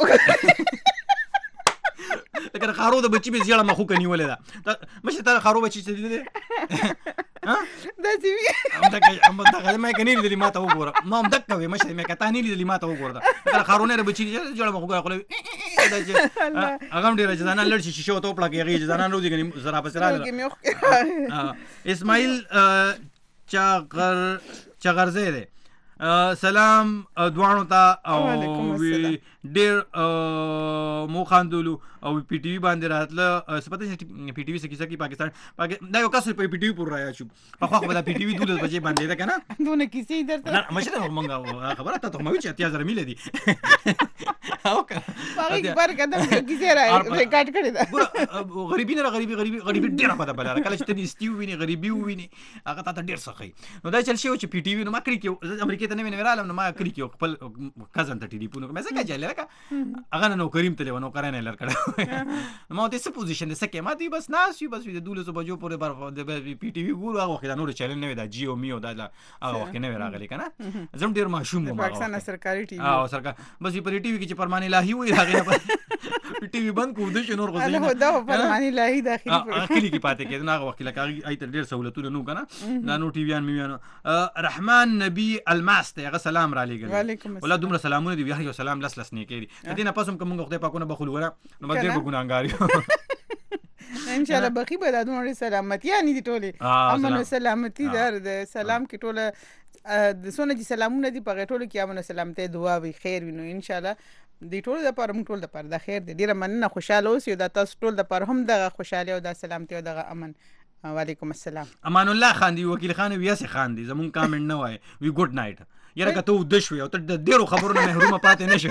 S2: لکه خارو د بچی به زیړه مخو کني ولې دا مشه تا خارو بچی چې دي ها
S1: دا سی وی
S2: ام دا ام دا ما کني دې ما ته وګوره ما هم دک کوي مشه مې کته نه دې ما ته وګوره دا خارو نه بچی زیړه مخو کوي دا چې هغه ډیر چې ځان لړ شي شو ته پړه کې ځان روزي کني زرا پس را اسماعیل چاغر چاغرزه ده سلام دوانو ته او ډیر مو خاندولو او پی ټی وی باندې راتله سپته پی ټی وی سکی سکی پاکستان دا یو کس په پی ټی وی پر رایا شو په خو په پی ټی وی دوله بجې باندې ده کنه
S1: دونه کیسې درته
S2: نه مشه مونږه خبره ته مې چې اتیا زره میله دي او
S1: باقي بار کده کیسې را ریکارډ کړی دا
S2: غریبی نه غریبی غریبی غریبی ډیره پته بل کله چې ته استیو ویني غریبی ویني هغه ته ډیر سخی نو دا چل شي چې پی ټی وی نو ما کړی کې امریکا ته نه وینم نو ما کړی کې خپل کزن ته ټلیفون کوم څنګه چلے لکه هغه نو کریم ته ونه کرانه لر کړه ما ته څه پوزیشن ده سکه ما دی بس ناس یو بس د دولسو بجو پورې بر د پی ټی وی ګورو هغه خدای نور چینل نه دا جیو میو دا هغه وخت نه راغلی کنه زم ډیر ماشوم ما
S1: پاکستان سرکاري ټي وی
S2: او سرکار بس په ټي وی کې چې فرمان الهي وي هغه نه پی ټی وی بند کو د شنور غوځي
S1: نه دا فرمان الهي داخلي
S2: اخلي کې پاتې کېدنه هغه وخت لکه ایت ډیر سہولتونه نو کنه دا نو ټي ویان میانو رحمان نبی الماس ته هغه سلام را لګل ولا دومره سلامونه دی یو سلام لس لس نه کېدی دینه پسوم کوم خدای پاکونه بخول وره نو مګر به ګناګار
S1: ان شاء الله بخي به د دوه سلامتی یعنی دی ټوله امن او سلامتی در د سلام کې ټوله د سونه دي سلامونه دي په ټوله کې امن او سلامتی دعا وي خیر وینو ان شاء الله دی ټول د پر موږ ټول د پر د خیر دی ډیره مننه خوشاله اوسئ دا تاسو ټول د پر هم د خوشاله او د سلامتی او د امن وعلیکم السلام
S2: امان الله خان دی وکیل خان ویاسه خان دی زمون کامنټ نه وای وی ګډ نایټ یره کته د شوي او ته د ډیرو خبرونو محرومه پاتې نشې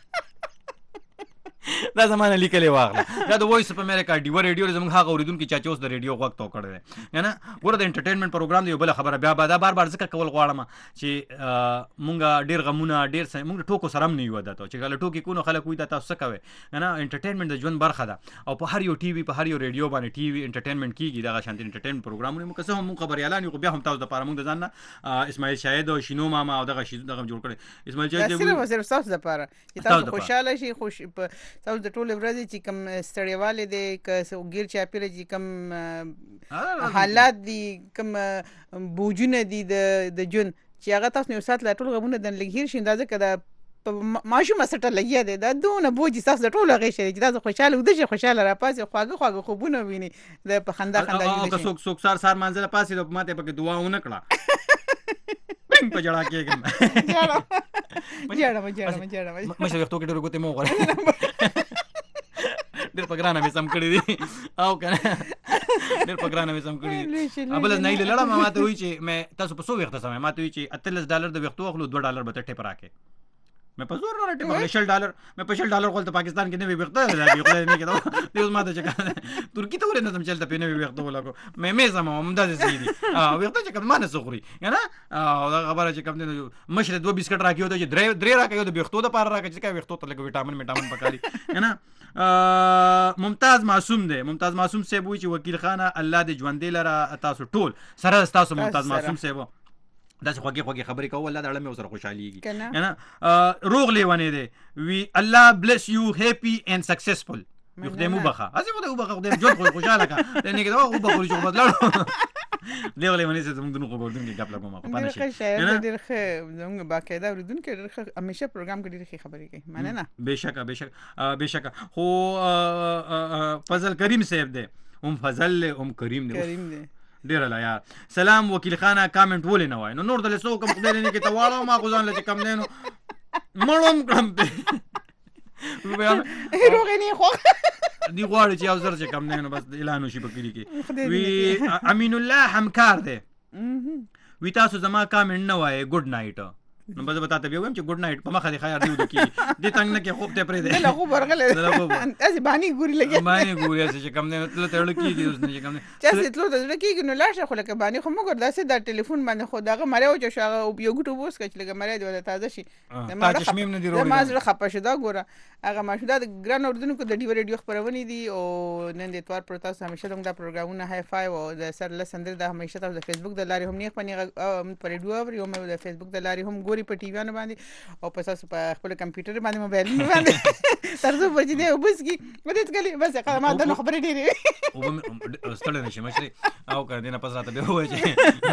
S2: دا زمانه لیکلې واغله دا د وایس اف امریکا ډیو ریډیو زموږ هغه اوریدونکو چې چاوس د ریډیو وخت تو کړی دی نه ګوره د انټرټینمنت پروګرام دی بل خبره بیا بعد بار بار ځکه کول غواړم چې مونږه ډیر غمونه ډیر مونږ ټوکو سره هم نه یو دته چې کله ټوکی کو نو خلک وي دا تاسو څه کوي نه انټرټینمنت د ژوند برخه ده او په هر یو ټي وي په هر یو ریډیو باندې ټي وي انټرټینمنت کیږي دا شانت انټرټینمنت پروګرامونه موږ څه هم خبر اعلان یو بیا هم تاسو د پاره موږ د ځان اسماعیل شاهد او شینو ماما او دغه شی دغه جوړ کړي اسماعیل شاهد
S1: صرف صرف تاسو د پاره چې تاسو خوشاله شي خوش تاسو د ټول ورځې چې کوم ستړیواله دي که وګیر چا پیره چې کوم حالات دي کوم بوجونه دي د د جون چې هغه تاسو نو سات لا ټول غمونه د لګیر شي اندازه کده ماشوم سره لګیا دي دا دونه بوجي تاسو د ټول غي شي چې تاسو خوشاله ودی خوشاله را پاسه خواږه خواږه خوبونه ویني د په خندا خندا دي
S2: او څوک څوک سار سار منځله پاسه د ماته په دعا ونه کړه پنګ په جړه کېګم
S1: جړه جړه جړه جړه
S2: مشه وختو کې ډېر کوته مو غره ډېر پګرانه مې سم کړی دي او کنه ډېر پګرانه مې سم کړی دي ابل نه لړم ما ته وی چې مې تاسو په څو وخت سمه ما ته وی چې اتلس ډالر د وختو خلو دوه ډالر به ټیپ راکې مې په زور راټیم مې شل ډالر مې په شل ډالر خپل ته پاکستان کې نه وی وخت دی خدای نه کېدو دی اوس ماته چې ترکی ته ولې نه تم چلته په نه وی وخت ولګو مې مې زما ممتاز سي دي اه وخت چې کوم نه سخري کنه او دا خبره چې کوم مشره دوه بسکټ راکیو ته چې درې درې راکیو د وختو د پار راکې چې کوي وختو ته لګ وټامین میټامین پکاري کنه ممتاز معصوم دی ممتاز معصوم صاحب وی چې وکیل خانه الله دې ژوندې لره تاسو ټول سره تاسو ممتاز معصوم صاحب داسې خوږې خوږې خبرې کوو الله د اړه مې سره خوشحالېږي نه روغ لیونی دی وی الله بلس یو هیپي اینڈ سکسسفل یو خدای مو بخا اسی خدای مو بخا خدای جوړ خوشاله کا نه کې دا او بخوري چې بدلاړو دی ولې ونی څه زموږ دغه ګوردون کې غپ لګوم په پانه شي
S1: نه ډېر ښه زموږ باقاعده اوریدون کې ډېر ښه همیشه پروګرام کې ډېر ښه خبرې کوي معنی نه
S2: بهشکه بهشکه بهشکه خو فضل کریم صاحب دی هم فضل هم کریم دی
S1: کریم دی
S2: ډیر لا یار سلام وکیل خانه کامنټ ولې نه وای نو نور د لسو کوم خدای نه کې تواړو ما غوځان لته کم نه نو مړم کړم په
S1: هیروغه نه خو
S2: دی غواړي چې اوزر چې کم نه نو بس اعلان وشي په کلی کې وی امین الله همکار دی وی تاسو زما کامنټ نه وای ګډ نایټ نو بس بتاته به ویم چې ګډ نایټ په مخه دی خیر دی ودکی دې څنګه نه کې خوب ته پرې دی
S1: نه خوب ورغله اسی باندې ګوري لګي
S2: باندې ګوري چې کم نه تل ته لکیږي اوس نه کم نه
S1: چې تل ته لکیږي نو لاشه خو لکه باندې خو موږ داسې د ټلیفون باندې خو دغه مړ او چې شغه او یو ګټو بوس کچ لګه مړ دی ولا تازه شي
S2: ما تشمیم نه دی وروړي
S1: ما زړه خپه شو دا ګوره هغه ماشوده د ګران اردن کو د ډیو ریډیو خبرونه دي او نن د اتوار پر تاسو همیشه موږ د پروګرامونه هاي فای او د سر لسندر د همیشه تاسو د فیسبوک د لارې هم نه پنی پر ریډیو او یو د فیسبوک د لارې هم ګوري په ټي وی باندې او په تاسو په خپل کمپیوټر باندې موبایل باندې ترڅو بچی دی وبسکی ودې تکلی بس ما د خبرې ډېرې
S2: او ستړی نشي مشري او کړ دې نه پس راته به وای چې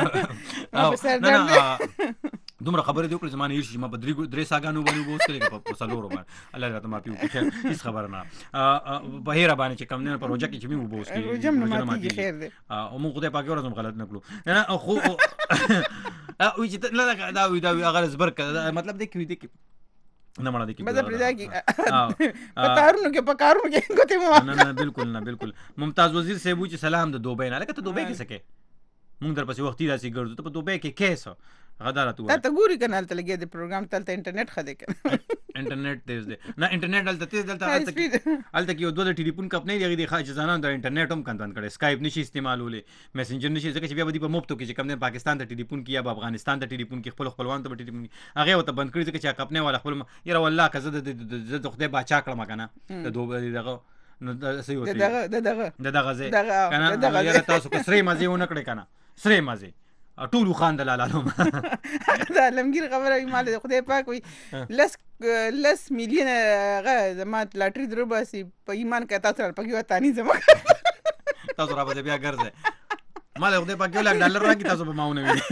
S2: دومره خبرې دی وکړه زمانه یې ما په درې درې ساګانو باندې وبوس کړي په سلوړو باندې الله راته ما پیو خیر هیڅ خبر نه په هیره باندې چې کم نه پروژه کې چې مې وبوس کړي
S1: روجم نه ماتي خیر دی
S2: او موږ خدای پاک ورته غلط نه کړو نه خو او چې نه دا وی دا هغه زبر مطلب دی کې دی کې نه مړه دی کې
S1: مطلب دا کې پکارونو کې پکارونو کې کوته مو
S2: نه نه بالکل نه بالکل ممتاز وزیر صاحب چې سلام د دوبۍ نه لکه ته دوبۍ کې سکے مونږ در پسې وختي راسي ګرځو ته په دوبۍ کې کیسه غدارت وای
S1: ته ګوري کنه تل لګي د پروګرام تل ته انټرنیټ خده کنه
S2: انټرنیټ تیز دی نه انټرنیټ دلته تیز دلته الته الته کې دوه ټلیفون کپ نه دی د خاص ځانان د انټرنیټ هم کنټرول کړي سکایپ نشي استعمالولې میسنجر نشي ځکه چې بیا بدی په مفت کې چې کم نه پاکستان ته ټلیفون کې یا افغانستان ته ټلیفون کې خپل خپلوان ته ټلیفون هغه وته بند کړی ځکه چې کپ نه ولا خپل یره والله کزه د خدای باچا کړم کنه د دوه دغه نو سې وته
S1: دغه دغه
S2: دغه ځای کنه یره تاسو کو سری مزه ونه کړی کنه سری مزه ټول خان دلالالو
S1: دا لمګیر خبره مال خدای پاک وي لس لس میلیون غا زما لاټری درو باسي په ایمان کې تاسو پر پکې وتانی زما
S2: تاسو را به بیا ګرځه مال خدای پاک یو لاک ډالر راکې تاسو په ماونه وي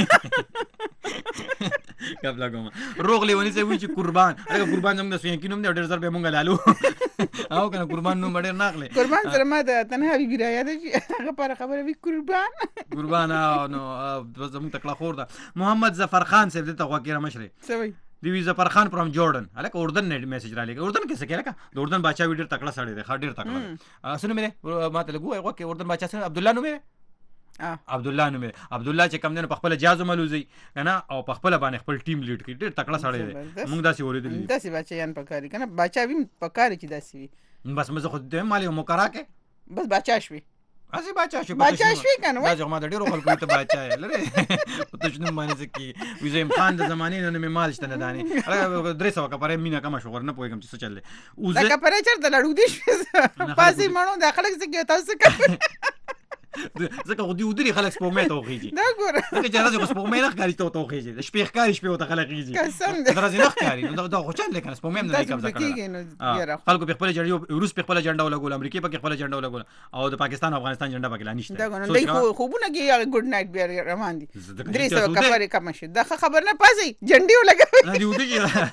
S2: قبل کوم روغ لیونی سه وی چې قربان هغه قربان زموږ د سوین کینوم د ډېر زر به مونږ لالو او کنه قربان نو مډر ناخله
S1: قربان سره ما د تنها بي رایا ده چې هغه پر خبره وی قربان
S2: قربان نو زموږ تکړه خور ده محمد ظفر خان صاحب ته غوکیره مشره
S1: سوي
S2: دی وی ظفر خان فرام جوردن الک اردن نه میسج را لګ اردن کې څه کې لکه د اردن بادشاہ ویډیو تکړه سړی دی خاطر تکړه سنو مې ما ته لګو هغه کې اردن بادشاہ سره عبد الله نو مې عبد الله نو مې عبد الله چې کم نه په خپل جازو ملوزي کنه او په خپل باندې خپل ټیم لیډ کړي ډېر تکړه سړی دی موږ داسې اوریدل
S1: داسې بچیان پکاري کنه بچا ویم پکاري چې داسې وي
S2: بس مزه خو دې مالي مقرره کې
S1: بس بچا شوي
S2: اسی بچا شو
S1: بچا شوي کنه
S2: دا ځما د ډیرو خلکو ته بچا لري په تشنه باندې ځکه وزې امکان د زمانه نه مې مال شته نه داني درې سو کا پرې مینا کما شو ورنه پوهیږم چې څه چل
S1: اوزه کا پرې چرته لړو دي پاسې مړو د خلک څخه تاسو کوي
S2: زکه غو دی ودري خلک سپومې ته وخیږي
S1: دا ګوره
S2: زکه چې راځي سپومې نه ښکاری ته وخیږي شپې ښکاری شپې وته خلک کیږي
S1: قسم
S2: دې راځي نه ښکاری نو دا خو چل لیکن سپومې نه لیکم ځکه خلکو په خپل جړیو روس په خپل جنډا ولګول امریکا په خپل جنډا ولګول او د پاکستان او افغانستان جنډا پکې لا نشته
S1: دا غو خو خوبونه کې ګډ نایټ بیا روان دي درې سو کفر کم شي دا خبر نه پاسي جنډي ولګول
S2: نه دی ودی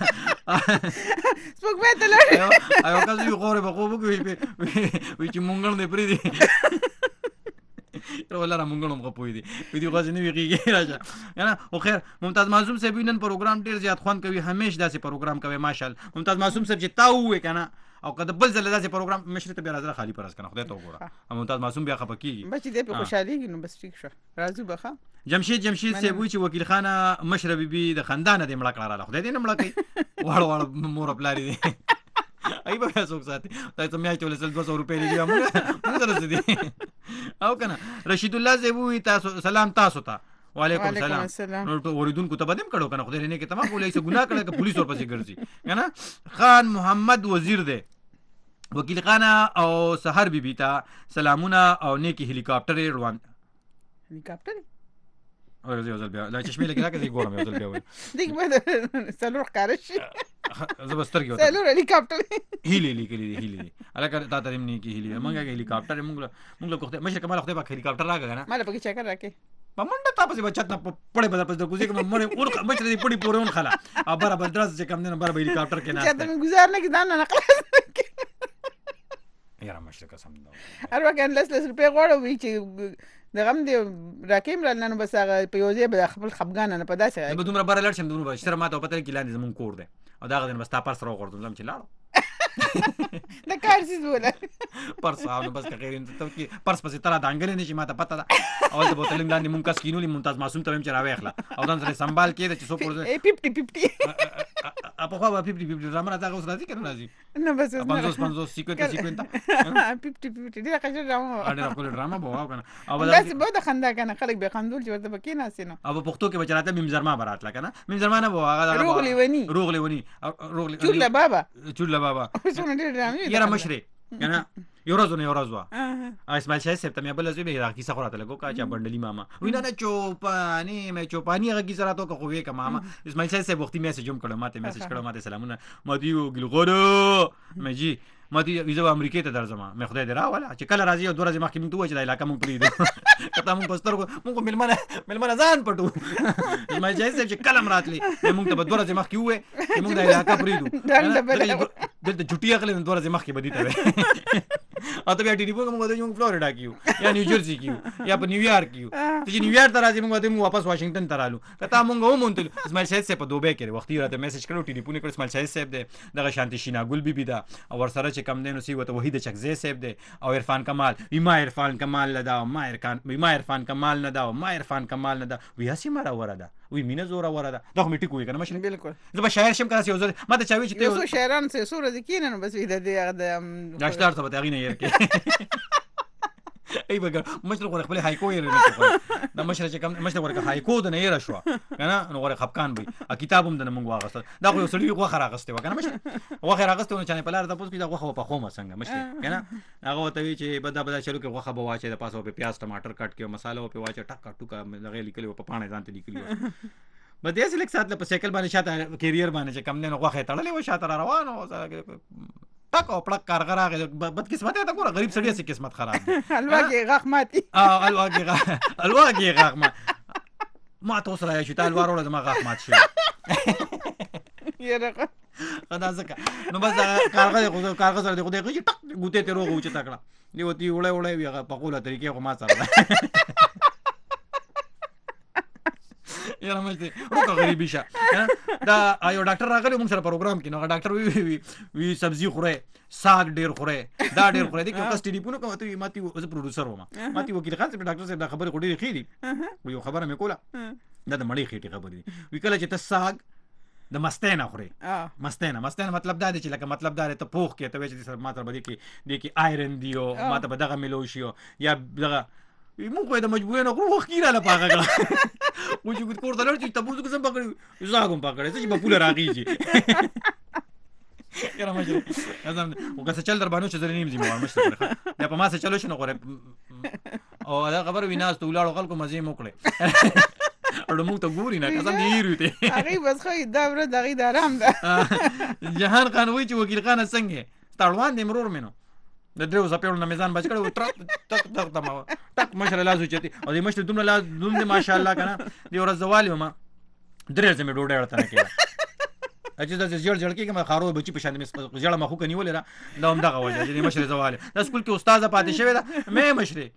S1: سپومې ته لړ
S2: ایو کله یو غوړې په خوب کې وي چې مونږ نه پری دي تر ولا را مونږ هم غپوي دي وی دی غوځ نه ویږي راځه کنه او خیر ممتاز معصوم صاحب نن پروګرام ډیر زیات خوان کوي همیش داسې پروګرام کوي ماشاءالله ممتاز معصوم صاحب چې تا وې کنه او کله بل ځل داسې پروګرام مشر ته بیا راځه خالی پرس کنه خدای ته وګوره ممتاز معصوم بیا خپکیږي
S1: بچی دې په خوشحالي نو بس ټیک شو راځو بخا
S2: جمشید جمشید صاحب وی چې وکیل خانه مشر بي بي د خاندان دې مړه کړه خدای دې نه مړه کوي واړ واړ مور خپل لري ای به څوک ساتي دا ته میاچ ولې دوه سوه روپۍ لګي موږ موږ سره دي او کنه رشید الله صاحب وی تاسو سلام تاسو ته وعلیکم السلام نو ته اوریدونکو ته بدیم کړو کنه خدای نه کې تمام ولې څه ګناه کړه ک پولیس ورپسې ګرځي کنه خان محمد وزیر دی وکیل خانه او سحر بیبي ته سلامونه او نیکی هلیکاپټر روان
S1: هلیکاپټر
S2: او زه ځل بیا لا چشمه لګی راکې ګورم یو ځل بیا وای
S1: دیک مې څلور کارشي
S2: زبستر کې
S1: څلور هلیکاپټر
S2: هیلی لیکلی دی هیلی دی الکه تا ته نیکی هیلی مونږه هلیکاپټر مونږ مونږ کوته مشه کمال خدای پاک هلیکاپټر راګه نه
S1: مال پکې چکر راکې
S2: پمنډه تاسو بچت نه پړې بل پس د کوزي کوم مړ اور مچ دې پړې پورون خلا ابر ابر درز چې کم نه بر هلیکاپټر کې نه
S1: چې ته گزار نه کې دان نه خلاص
S2: یاره مشه قسم نو
S1: اروا کان لس لس روپے غوړو وی چې د غم دې راکیم را نه بس هغه په یوځه به خپل خپګان نه پدا سره
S2: به دومره بار لړ شم دومره شر ماته پته کې لاندې زمون کور دی او دا غدن بس تا پر سره وګورم زم چې لاړو
S1: د کار سي زوله
S2: پرس او بس که غیر ته کې پرس پسې تر دانګل نه شي ماته پته ده اول ته بوتل لاندې مونږ کس کینولې ممتاز معصوم ته هم چراوي اخلا او ځان سره سنبال کې چې سو پورځه
S1: ای پچپن پچپن
S2: اپا خو به پچپن پچپن رامره تا اوس راځي کنه راځي
S1: نه بس
S2: پنځوس پنځوس سیکوینټ سیکوینټ
S1: پچپن پچپن دې راځي ډرامه
S2: اړه خپل ډرامه بوا کنه او
S1: بس به د خندا کنه خلک به خندول چې ورته پکې ناسینو
S2: او پښتو کې بچراته میم زرما برات لا کنه میم زرما نه بوا هغه
S1: روغ لیونی
S2: روغ لیونی روغ لیونی
S1: چولا بابا
S2: چولا بابا
S1: څونه ډېر ډرامې
S2: یاره مشري کنه یو ورځ نه یو ورځ وا اسماعیل شاه صاحب ته مې بل ځای به راکی څه خراته لګو کا چا بندلی ماما وینا نه چوپانی مې چوپانی هغه کی سره تو کو وې کا ماما اسماعیل شاه صاحب وختي میسج هم کړو ماته میسج کړو ماته سلامونه مدیو ګلغورو مې جی ماته ویزه امریکا ته درځم مې خدای دې راولا چې کله راځي او دوه ورځې مخکې موږ ته وایي چې د علاقه موږ پرېږدو کته موږ په سترګو موږ مېلمانه مېلمانه ځان پټو اسماعیل شاه صاحب چې کله هم راتلی موږ ته به دوه ورځې مخکې ووایي چې موږ د علاقه پرېږدو دلته چټي اخلي دوه ورځې مخکې به دي ته او ته بیا ټلیفون کوم غوډه موږ فلوریډا کیو یا نیوجرسي کیو یا په نیویارک کیو ته چې نیویارک ته راځي موږ ته موږ واپس واشنگټن ته رالو کته موږ هم مونتل اسماعیل شاه صاحب په دوبه کې وختي راته میسج کړو ټلیفون کړ اسماعیل شاه صاحب دې دغه شانتي شینا ګل بیبي دا او ورسره چې کم دینو سی وته وحید چکزی صاحب دې او عرفان کمال ویما عرفان کمال نه دا ما عرفان ویما عرفان کمال نه دا ما عرفان کمال نه دا ویا سی مارا وراده وی مینه زوره وراده دا هم ټیکوي کنه مشه
S1: بالکل
S2: زه به شاعر شم کراس یو ځل ما ته چاوي چې
S1: ته یو شاعران سه سور د کینن بس وی د دې
S2: دا شتار ته تغینه ير کې ای بګر مشر غره خپل هایکو یې نه دا مشر چې کم مشر غره هایکو د نه یې را شو کنه نو غره خپکان وي ا کتاب هم د مونږ واغسته دا خو یو سړی غوخه راغسته و کنه مشر غوخه راغسته نو چانه په لار د پوس کې دا غوخه په خومه څنګه مشر کنه هغه ته وی چې بدا بدا چلو کې غوخه بواچې د پاسو په پیاز ټماټر کټ کې مسالو په واچې ټک ټوکا لغې لیکلو په پانه ځان ته لیکلو بده اصل یک ساعت په سایکل باندې شاته کیریئر باندې چې کم نه غوخه تړلې و شاته روانو ټک او پړک کارګر هغه بد قسمت ته ګوره غریب سړی سي قسمت خراب
S1: الوا کې غاخ ماتي
S2: اه الوا کې غاخ الوا کې غاخ ما ما توصل یا چې تل وروړه ما غاخ مات شي
S1: یره
S2: خدا ځکه نو بس کارګر کارګر سره دغه دغه ټک ګوته ته روغ وچ تکړه دی وتی وړه وړه ویغه په کوله طریقې خو ما سره یاره مې روکه غریبی شه دا یو ډاکټر راغلی موږ سره پروګرام کې نو ډاکټر وی وی وی سبزی خوره ساګ ډیر خوره دا ډیر خوره دي که کس ټلیفون کوم ته ماتي از پروډوسر ومه ماتي وکیل خان صاحب ډاکټر صاحب دا خبره خوري خېدي یو خبره مې کوله دا د مړی خېټي خبرې دي وی کله چې ته ساګ د مستینه خوري مستینه مستینه مطلب دا دی چې لکه مطلب دا ته پوخ کې ته وې چې سر ماته بده کې دی کې آیرن دیو ماته به دغه ملوشیو یا دغه موږ د مجبورې نه غوښ کیره لا پاګه کړه موږ چې کور ته لړ چې تاسو کوم پکړ زاګم پکړ چې په پوله راغیږي یاره مجبور ازم وګه څه چل در باندې چې زري نیم زموږ مشته دا په ما څه چلو شنو غره او دا خبر ویناس ته ولاړو خلکو مزه موکړي اړه موږ ته ګوري نه کسان دی یروته
S1: هغه بس خو دا ور دغه د آرام ده
S2: جهان خان وای چې وکیل خان څنګه تړوان د مرور مینو د درو زپېړو نه میزان بچ کړو تک تک تک تم تک مشر لازو چتی او د مشر دومره لاز دوم دې ماشاءالله کنه دی ورځ زوال ما درې زمې ډوډۍ ورته نه کړه اجازه د جړ جړ کې ما خارو بچی په شان مې جړه مخو کني ولې را دا هم دغه وجه چې مشر زوال د سکول کې استاد پاتې شوی دا مې مشر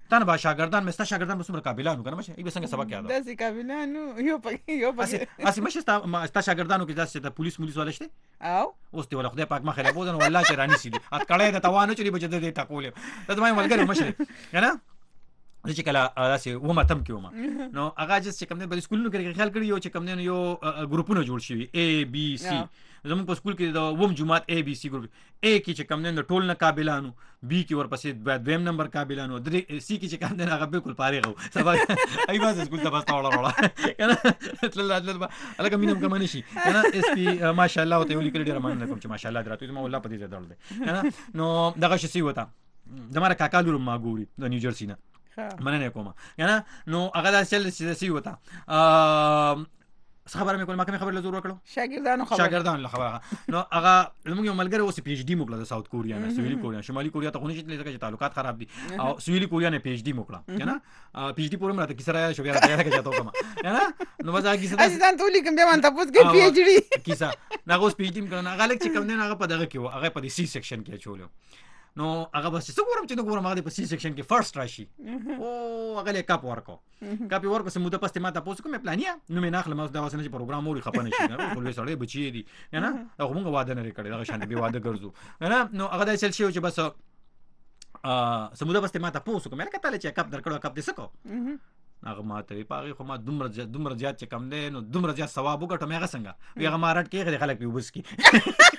S2: تا نه با شاګردان مستا شاګردان به څومره قابلانو کنه مشه ای به څنګه سبق یاد
S1: داسې قابلانو یو پکې یو پکې
S2: اسی مشه ستا ستا شاګردانو کې داسې د پولیس مولس ولشته
S1: او
S2: اوس دی ولا خدای پاک مخه له بوزن والله چې رانی سي دي ات کړه د توانو چې بچ د ټاکولې دا ما ملګری مشه کنه چې کله داسې و ماتم کې ومه نو هغه چې کوم نه په سکولونو کې خیال کړی یو چې کوم نه یو ګروپونه جوړ شي ا بي سي زموږ په سکول کې د ووم جماعت ا بي سي ګروپ ا کې چې کوم نه ټول نه قابلانو بي کې ورپسې دویم نمبر قابلانو درې سي کې چې کوم نه هغه بالکل فارغ وو سبا ای واز سکول ته بس تاوړه وړه کنه تل تل الګ مينم کوم نشي کنه اس پي ماشاء الله ته ولي کړی ډیر مان کوم چې ماشاء الله درته ما والله پدې درل دي کنه نو دغه شي وتا دمره کاکا لور ما ګوري د نیوجرسي نه مننه کوم کنه نو هغه د چل سي وتا ا خبره مې کول ما کوم خبر له زور وکړو
S1: شاګردانو خبر
S2: شاګردان له خبره نو هغه زموږ یو ملګری اوس پی ایچ ډي موکړه د ساوث کوریا نه سویلي کوریا شمالي کوریا ته خونی چې لږه تعلقات خراب دي او سویلي کوریا نه پی ایچ ډي موکړه کنه پی ایچ ډي پورم راته کیسه راځي شو بیا راته راځي ته کوم کنه نو وځه کیسه
S1: اسی ځان ټولې کوم به مانته پوس کې پی ایچ ډي
S2: کیسه نه اوس پی ایچ ډي کنه هغه لکه چې کوم نه هغه په دغه کې و هغه په سی سیکشن کې چولو نو هغه بس څه ګورم چې نو ګورم هغه په سی سیکشن کې فرست راشي او هغه له کاپ ورکو کاپ ورکو سم د پسته ماته پوس کوم پلانیا نو مې ناخله ما دا وسنه چې پروګرام موري خپنه شي نه ټول سړی بچی دي نه هغه موږ واده نه کړی هغه شان به واده ګرځو نه نو هغه د چل شي چې بس ا سموده پسته ماته پوس کوم نه کتل چې کاپ درکړو کاپ دې سکو هغه ماته پاغي خو ما دومره دومره زیات چې کم دی نو دومره زیات ثواب وګټم هغه څنګه وی هغه مارټ کې خلک پیوبس کی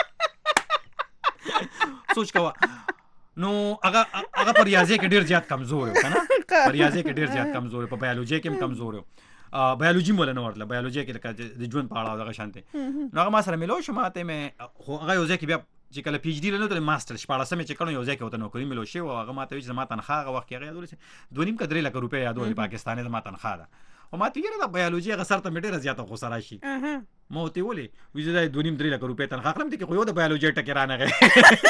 S2: سوچ کوا نو هغه هغه پر ریاضي کې ډیر زیات کمزور و کنه پر ریاضي کې ډیر زیات کمزور په بایولوژي کې هم کمزور و بایولوژي مولا نه ورتله بایولوژي کې د ژوند په اړه دغه شانته نو هغه ما سره ملو شو ماته مې خو هغه یو ځکه بیا چې کله پی ایچ ډي لنو ته ماستر شپاړه سمې چې کړو یو ځکه وته نوکری ملو شي او هغه ماته چې ما تنخواه هغه وخت کې هغه یادول دوه نیم کډري لک روپیا یادول پاکستاني ما تنخواه ده او ما ته یې د بایولوژي هغه سره ته ډیره زیاته خو سره شي مو ته ولي وې زه دوه نیم درې لک روپیا تنخواه خپل ته خو یو د بایولوژي ټکی رانه غي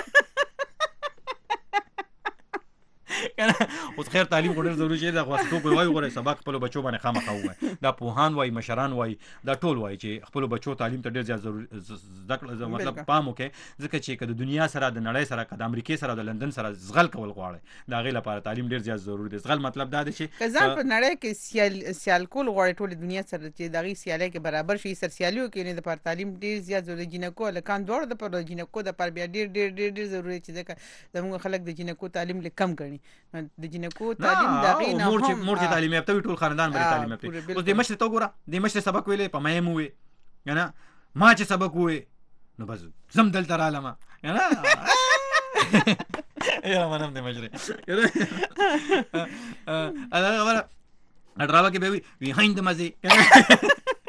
S2: کنه اوس خیر تعلیم غوډر ضروري شي دا خاصو په وای غوړې سبق خپل بچو باندې خامخا وای دا پوهان وای مشران وای دا ټول وای چې خپل بچو تعلیم ته ډیر زیات ضروري ځکه مطلب پام وکي ځکه چې د دنیا سره د نړۍ سره د امریکای سره د لندن سره زغل کول غواړي دا غي لپاره تعلیم ډیر زیات ضروري دی زغل مطلب دا دی چې
S1: ځان په نړۍ کې سیال سیال کول غواړي ټول دنیا سره چې دغه سیالي کې برابر شي سر سیالیو کې نه د پر تعلیم ډیر زیات ضروري جنکو لکان دوړ د پر جنکو د پر بیا ډیر ډیر ډیر ضروري چې ځکه زموږ خلک د جنکو تعلیم لیکم کړي د جنکو تعلیم دغه نه
S2: مور چې مور چې تعلیم یافته ټول خاندان باندې تعلیم یافته اوس د مشر تو ګوره د مشر سبق ویلې په مې مو وي کنه ما چې سبق وې نو بس زم دل تر عالمه کنه یا منم د مشر ا هغه خبره اډراوه کې به وی هیند مزه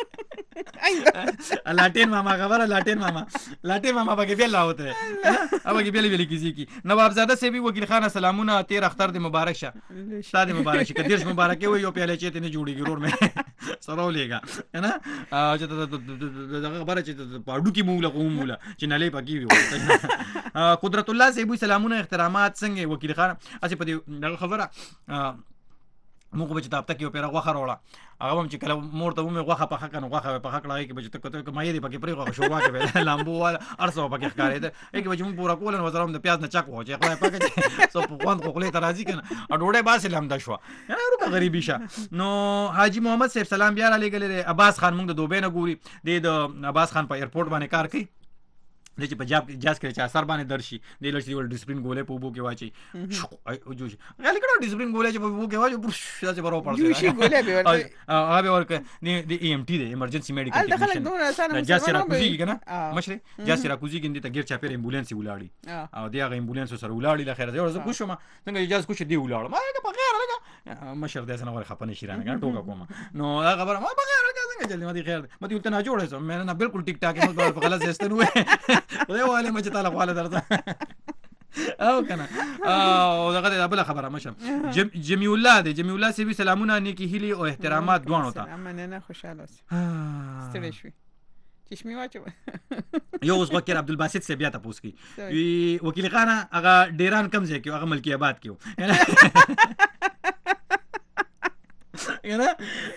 S2: لاټین ماما خبره لاټین ماما لاټین ماما بګی بیل لاوته اب بګی بیل بیل کیږي کی نواب زاده سی بي وکیل خان سلامونه تیر اختر د مبارک شه شاد مبارک شه کدیش مبارک وي یو پیاله چته نه جوړیږي رور مې سره ولېګا کنه چې دغه خبره چې پاډو کی مولا کوم مولا چې نلې پکی وي قدرت الله سی بي سلامونه احترامات څنګه وکیل خان اسی په دغه خبره موږ به چې تاب تک یو پیرا غوخه راوړه هغه هم چې کله مور ته مې غوخه په حق نه غوخه په حق لای کې به چې تک ته مې دې پکې پرې غوخه شوروا کې لامبو وال ارسو پکې ښکارې ده یک به چې موږ پورا کول نو وزرم د پیاز نه چاک و چې خدای پکې سو په خوان خو خلې ترازی کنه ا ډوډۍ باسه لام د شو یعنی ورو غریبی شه نو حاجی محمد صاحب سلام بیا را لګلې عباس خان موږ د دوبه نه ګوري د عباس خان په ایرپورټ باندې کار کوي د چې پنجاب جاز کې چې اثر باندې درشي د لږ ول ډیسپلین ګولې په بو کې واچي او جو غالي کړه ډیسپلین ګولې چې په بو کې واچي برش داسې برو پړ
S1: شي ګولې به ورته
S2: هغه ورکه د ای ام ټي د ایمرجنسي میډیکل ټیکنیشن جاز سره کوزي کنه مشره جاز سره کوزي کې د تغیر چا پیر امبولانس ولاړی او دی هغه امبولانس سره ولاړی له خیره زه کوشم څنګه اجازه کوش دی ولاړ ما په غیر لګا مشر دې سره ور خپنه شیرانه ټوکا کوم نو هغه خبره ما په غیر لګا څنګه جلدی ما دي خیر ما دې ته نه جوړه سم مې نه بالکل ټیک ټاک مو په غلط زستنو وې والے مچ تعالی خواله درته او کنه او دغه بل خبره مشه جمی الله دی جمی الله سی بي سلامونه نیکی هیلی او احترامات دوانو ته
S1: مننه نه خوشاله ستړي شوي چشمي واچو
S2: یو اوس وکیل عبدالباسط سی بیا تاسو کی وکیل خان هغه ډیران کم ځای کې هغه ملکی آباد کې کنه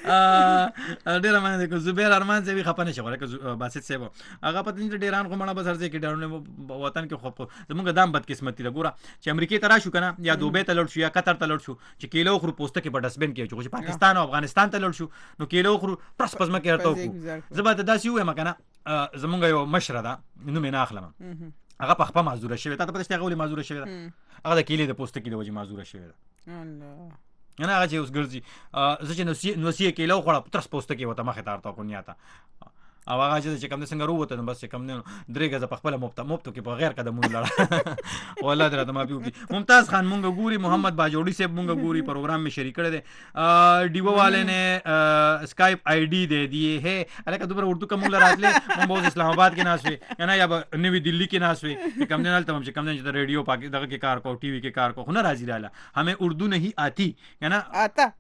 S2: ډیر مننه کوم زبیر ارمان زوی خپنه شو ورکه باسط صاحب هغه پته نه ډیران کومه بس هرڅه کې ډیرونه وطن کې خو زمونږ دام بد قسمتي ده ګوره چې امریکای ته راشو کنه یا دوبه ته لړ شو یا قطر ته لړ شو چې کیلو خو پوسټه کې په ډسبن کې چې پاکستان او افغانستان ته لړ شو نو کیلو خو پرس پس مکه ارته کو زبات داسي وې مکنه زمونږ یو مشره ده نو مې نه اخلم هغه په خپل معذوره شوی ته پته شته غولي معذوره شوی ده هغه د کیلې د پوسټه کې د وجه معذوره شوی ده الله انا هغه چې اوس ګرځي زه چې نو نو سی کیلو خو ترس پوسټه کې وته مخه تارته کو نیاته او هغه چې کوم څنګه وروته نو بس کوم نه درې غزه په خپل مفت مفت کې په غیر قدمونو لړ والله درته ما پیو کی ممتاز خان مونږ ګوري محمد باجوړي صاحب مونږ ګوري پروګرام میں شریک کړه دے ډیو والے نے اسکایپ آئی ڈی دے دیے ہے الکه دوبره اردو کوم لراتله مونږ بہت اسلام آباد کې ناس وي انا یا نوی دلی کې ناس وي کم نه تمام چې کم نه چې ریډیو پاک دغه کې کار کو ٹی وی کې کار کو نه راځي رااله ہمیں اردو نہیں آتی ہے نا آتا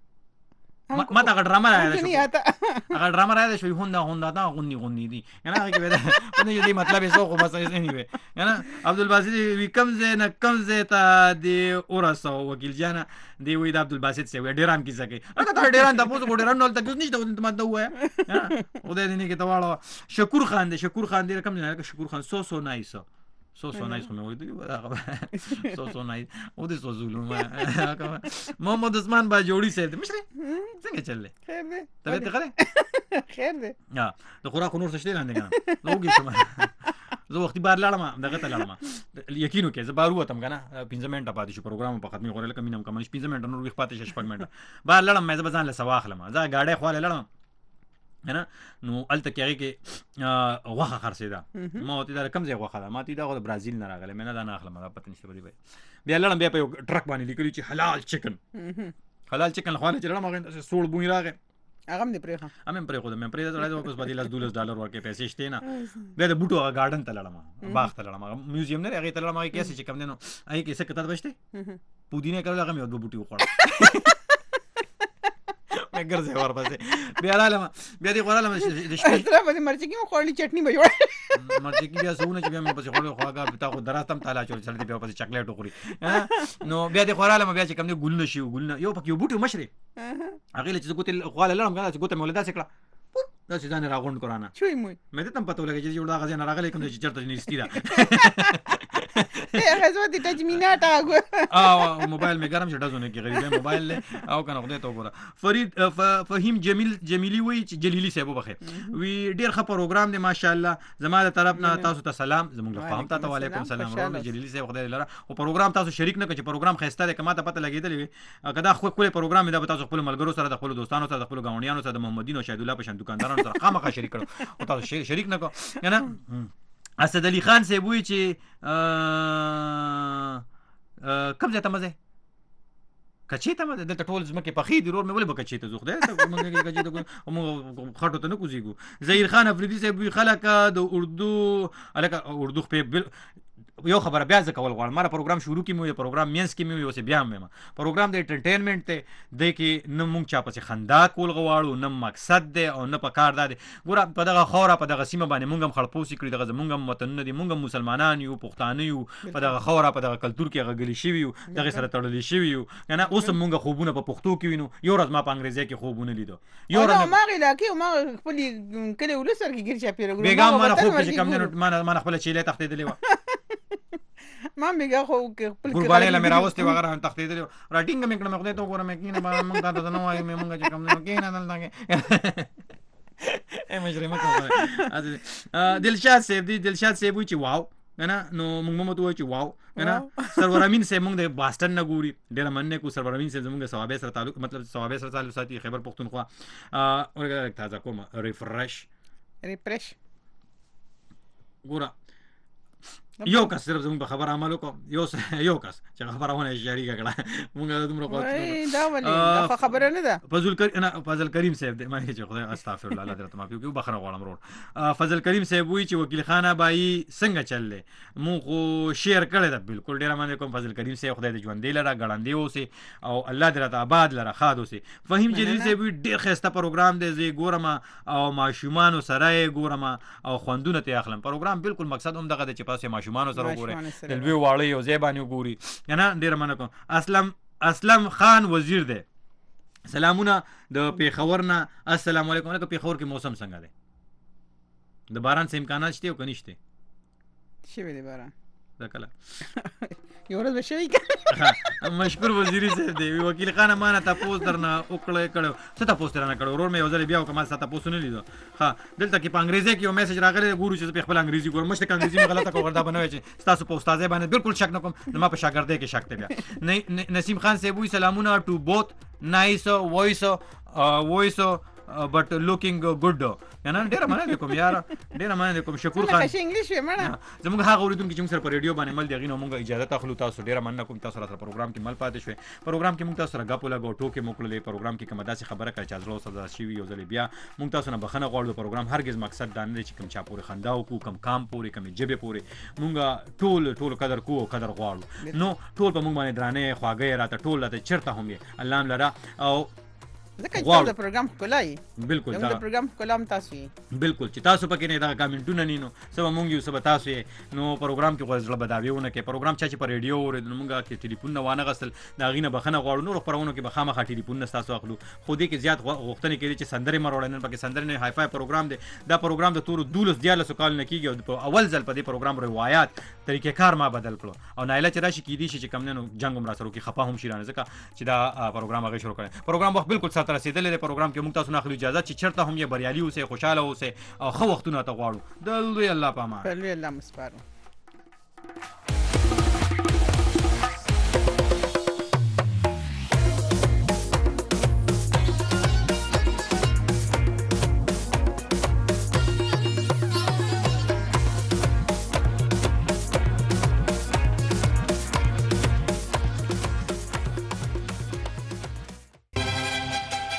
S2: ما تا ډرامه راځي هغه ډرامه راځي شوی هوندا هوندا تا غونی غونی دي انا هغه کې به نه دې مطلب یې سو خو بس نه وي انا عبدالباسط وی کم زه نه کم زه تا دی اورسو وکیل جان دی وی د عبدالباسط سے وی ډیران کی سکے هغه ته ډیران د پوسو ډیران نول تک نشته ته ما ته وای او دې نه کې تواړه شکور خان دی شکور خان دی کم نه شکور خان سو سو نایس سو سو نایس مې وای دی سو سو نایس او دې سو ظلم محمد عثمان با جوړی سره مشره څنګه چللې خیر دی طبيعت خره خیر دی ها د خوراک نور څه شته لاندې کنه لوګي سم زه وختي بار لاړم دغه ته لاړم یقینو کې زه بار وتم کنه پنځه منټه پاتې شو پروګرام په ختمي غوړل کمینم کم پنځه منټه نور وخت پاتې شش پک منټه بار لاړم مې ځبځان له سواخلم زه گاډي خواله لاړم نه نو الته کې هغه کې غوخه خرڅیدا ما وتی دا کم ځای غوخه ده ما تی دا غو برازیل نه راغله مې نه دا نه اخلم دا پته نشته بیا لړم بیا په ټرک باندې لیکلی چې حلال چکن حلال چکن خواله چې لړم هغه سوړ بوی راغی هغه مې پرېخه امم پرې خو مې پرې دا واپس باندې لاس دولس ډالر ورکې پیسې شته نه بیا د بوټو گارډن ته لړم باغ ته لړم میوزیم نه هغه ته لړم هغه کیسه چې کم نه نو هغه کیسه کته بشته پودینه کړل هغه مې دوه بوټي وخوړ ګرځي ورپسې بیا رالم بیا دې غوړالم د شپې تر باندې مرچ کې خورلي چټني به جوړ مرچ کې بیا سونه چې بیا مې پسې خورل خواګه بتا خو دراتم تعالی چول چل دې بیا پسې چاکلیټ وخوري نو بیا دې غوړالم بیا چې کوم دې ګل نشي ګل یو پکې یو بوټي مشري هغه چې ګوتې غواله لرم غواړم چې ګوتې مولدا سکړه دا چې ځان راغونډ کرانا شوي مې مې ته تم پته ولګی چې جوړه غزا نه راغلی کوم چې چرته نيستي دا هغه زو دې تجمینات هغه او موبایل مې ګرم شډه زونه کې غریبه موبایل له او کنه خدای ته وګوره فرید فهیم جمیل جمیلی وی چې جلیلی صاحب وبخه وی ډیر ښه پروګرام دی ماشاءالله زماده طرف نه تاسو ته سلام زموږ له فهم ته وعلیکم سلام ورو جلیلی صاحب خدای لره او پروګرام تاسو شریک نه کړئ پروګرام خسته ده کما ته پته لګیدلی کدا خو خپل پروګرام دا تاسو خپل ملګرو سره د خپل دوستانو سره د خپل غاونډیانو سره د محمدین او شهید الله په شان دکاندارانو سره خامخا شریک کړو او تاسو شریک نه کو کنه اسد علي خان صاحب وی چې کوم ځای ته مزه کچې ته مزه دلته ټول زمکه په خې دی رور مې ولې به کچې ته زوخ دی موږ کچې ته موږ خټو ته نه کوزیګو ظهیر خان افریدي صاحب وی خلک د اردو الکه اردو په یو خبره بیا ځکه ول غواړم ماره پروګرام شروع کی مې پروګرام مینس کی مې اوسه بیا مې پروګرام د انټرټینمنت ته د کې نه مونږ چا پسې خندا کول غواړو نه مقصد دی او نه په کار دی ګوره په دغه خوره په دغه سیمه باندې مونږ هم خړپوسی کړی دغه مونږ هم وطن دی مونږ مسلمانان یو پښتانه یو په دغه خوره په دغه کلچر کې غلي شوی یو دغه سره تړلې شوی یو کنه اوس مونږ خوبونه په پښتو کې وینو یو ورځ ما په انګریزي کې خوبونه لیدو یو ورځ ما غلا کې ما خپل کله ولسر کې ګر چا پیره ګور بیګام ما خوب کې کم نه ما خپل چيله تختې دلی ما میګه خو خپل ګورباله لا میراوسته وغیرہ تختیدل راټینګ مې کړم خو ته وګورم مې کینه ما مونږ ته نه وای مې مونږ چې کوم نه کینه دلته اے مجرم کوم دلشاد سیب دی دلشاد سیب چې واو کنه نو مونږ مو ته وای چې واو کنه سرور امین سیب مونږ د باستن نه ګوري ډیر مننه کو سرور امین سیب زمونږ ثوابه سره تعلق مطلب ثوابه سره تعلق ساتي خیبر پختونخوا اورګه تازه کوم ریفرش ریفرش ګورا یو کس صرف زموږ په خبر عمل وکړو یو یو کس چې خبرونه شریکه کړه مونږ دومره کوو دا ولې دا خبره نه ده فضل کریم نه فضل کریم صاحب دې ما چې خدای استغفر الله حضرت ما پیو بخره غواړم ورو فضل کریم صاحب وی چې وکیل خانه بای څنګه چللې مو خو شیر کړی دا بالکل ډیر مننه کوم فضل کریم صاحب خدای دې ژوند دی لره غړندې اوسه او الله دې راته آباد لره خاد اوسه فهیم جلیل صاحب ډیر خسته پروګرام دی زی ګورم او ماشومان سره ګورم او خوندونه ته اخلم پروګرام بالکل مقصد هم دغه چې پاسه ماشومان سره ګوري دلوي واړی او زیبانی ګوري کنه ډیر مننه کوم اسلم اسلم خان وزیر دی سلامونه د پیښور نه. السلام علیکم. لکه پیښور کې موسم څنګه دی؟ د باران څه امکانات شته او که نشته؟
S1: شوی دی باران
S2: دا کله
S1: یو ورځ به شوی.
S2: مشکور وزیری صاحب دی. وکیل خان مانه تاسو درنه وکړه کړو څه تاسو درنه کړو ورور مې یو ځل بیا وکم ما تاسو نه لیدو. ها دلته کې په انګریزي کې یو میسج راغلی ګورو چې په خپل انګریزي ګورم مشته انګریزي مې غلطه کوم دا بنوي چې تاسو په استاد باندې بالکل شک نه کوم نو ما په شاګردۍ کې شک دی بیا. نسیم خان صاحب وی سلامونه ټو بوت نایس وایس وایس بٹ لوکینګ ګډ کنه. ډیره مننه کوم یار ډیره مننه کوم. شکور خان
S1: ښه انګلیش وې مړه
S2: زموږ هغه اوریدونکو چې موږ سره په ریډیو باندې مل دیغینو موږ اجازه تاخلو. تاسو ډیره مننه کوم تاسو سره پروګرام کې مل پاتې شوي. پروګرام کې موږ تاسو سره غاپو لګو ټوکې موکلې. پروګرام کې کومه داسې خبره کړه چې ازلو سزا شي یو ځل بیا موږ تاسو نه بخنه غواړو. پروګرام هرگز مقصد دا نه چې کوم چا پورې خندا وکړو کوم کام پورې کوم جبه پورې. موږ ټول ټول قدر کوو قدر غواړو. نو ټول په موږ باندې درانه خواږه راته ټول راته چرته هم یې الله لرا او
S1: ځکه چې دا پروګرام کولای
S2: بالکل دا
S1: پروګرام کولم تاسو
S2: بالکل چې تاسو پکې نه دا کمنټونه نه نو سبا مونږ یو سبا تاسو نو پروګرام کې غوښتل بداویونه کې پروګرام چې په ریډیو اور د مونږه کې ټلیفون نه وانه غسل دا غینه بخنه غواړو نو خبرونه کې بخامه خاطی ټلیفون نه تاسو اخلو. خو دې کې زیات غوښتنه کوي چې سندره مروړنن پکې سندره نه هاي فای پروګرام دی. دا پروګرام د تور دولس دیاله سوال نه کیږي او اول ځل په دې پروګرام روایت طریقې کار ما بدل کړو او نایله چې راشي کې دي چې کم نه جنگ عمر سره کې خپه هم شیرانه ځکه چې دا پروګرام هغه شروع کړي. پروګرام وخت بالکل ساتره رسیدلې دی. پروګرام کې موږ تاسو نه اخلو اجازه چې چرته هم یې بریالي اوسه خوشاله اوسه او خو وختونه ته غواړو. د لوی الله پامان
S1: په لوی الله مسپارو.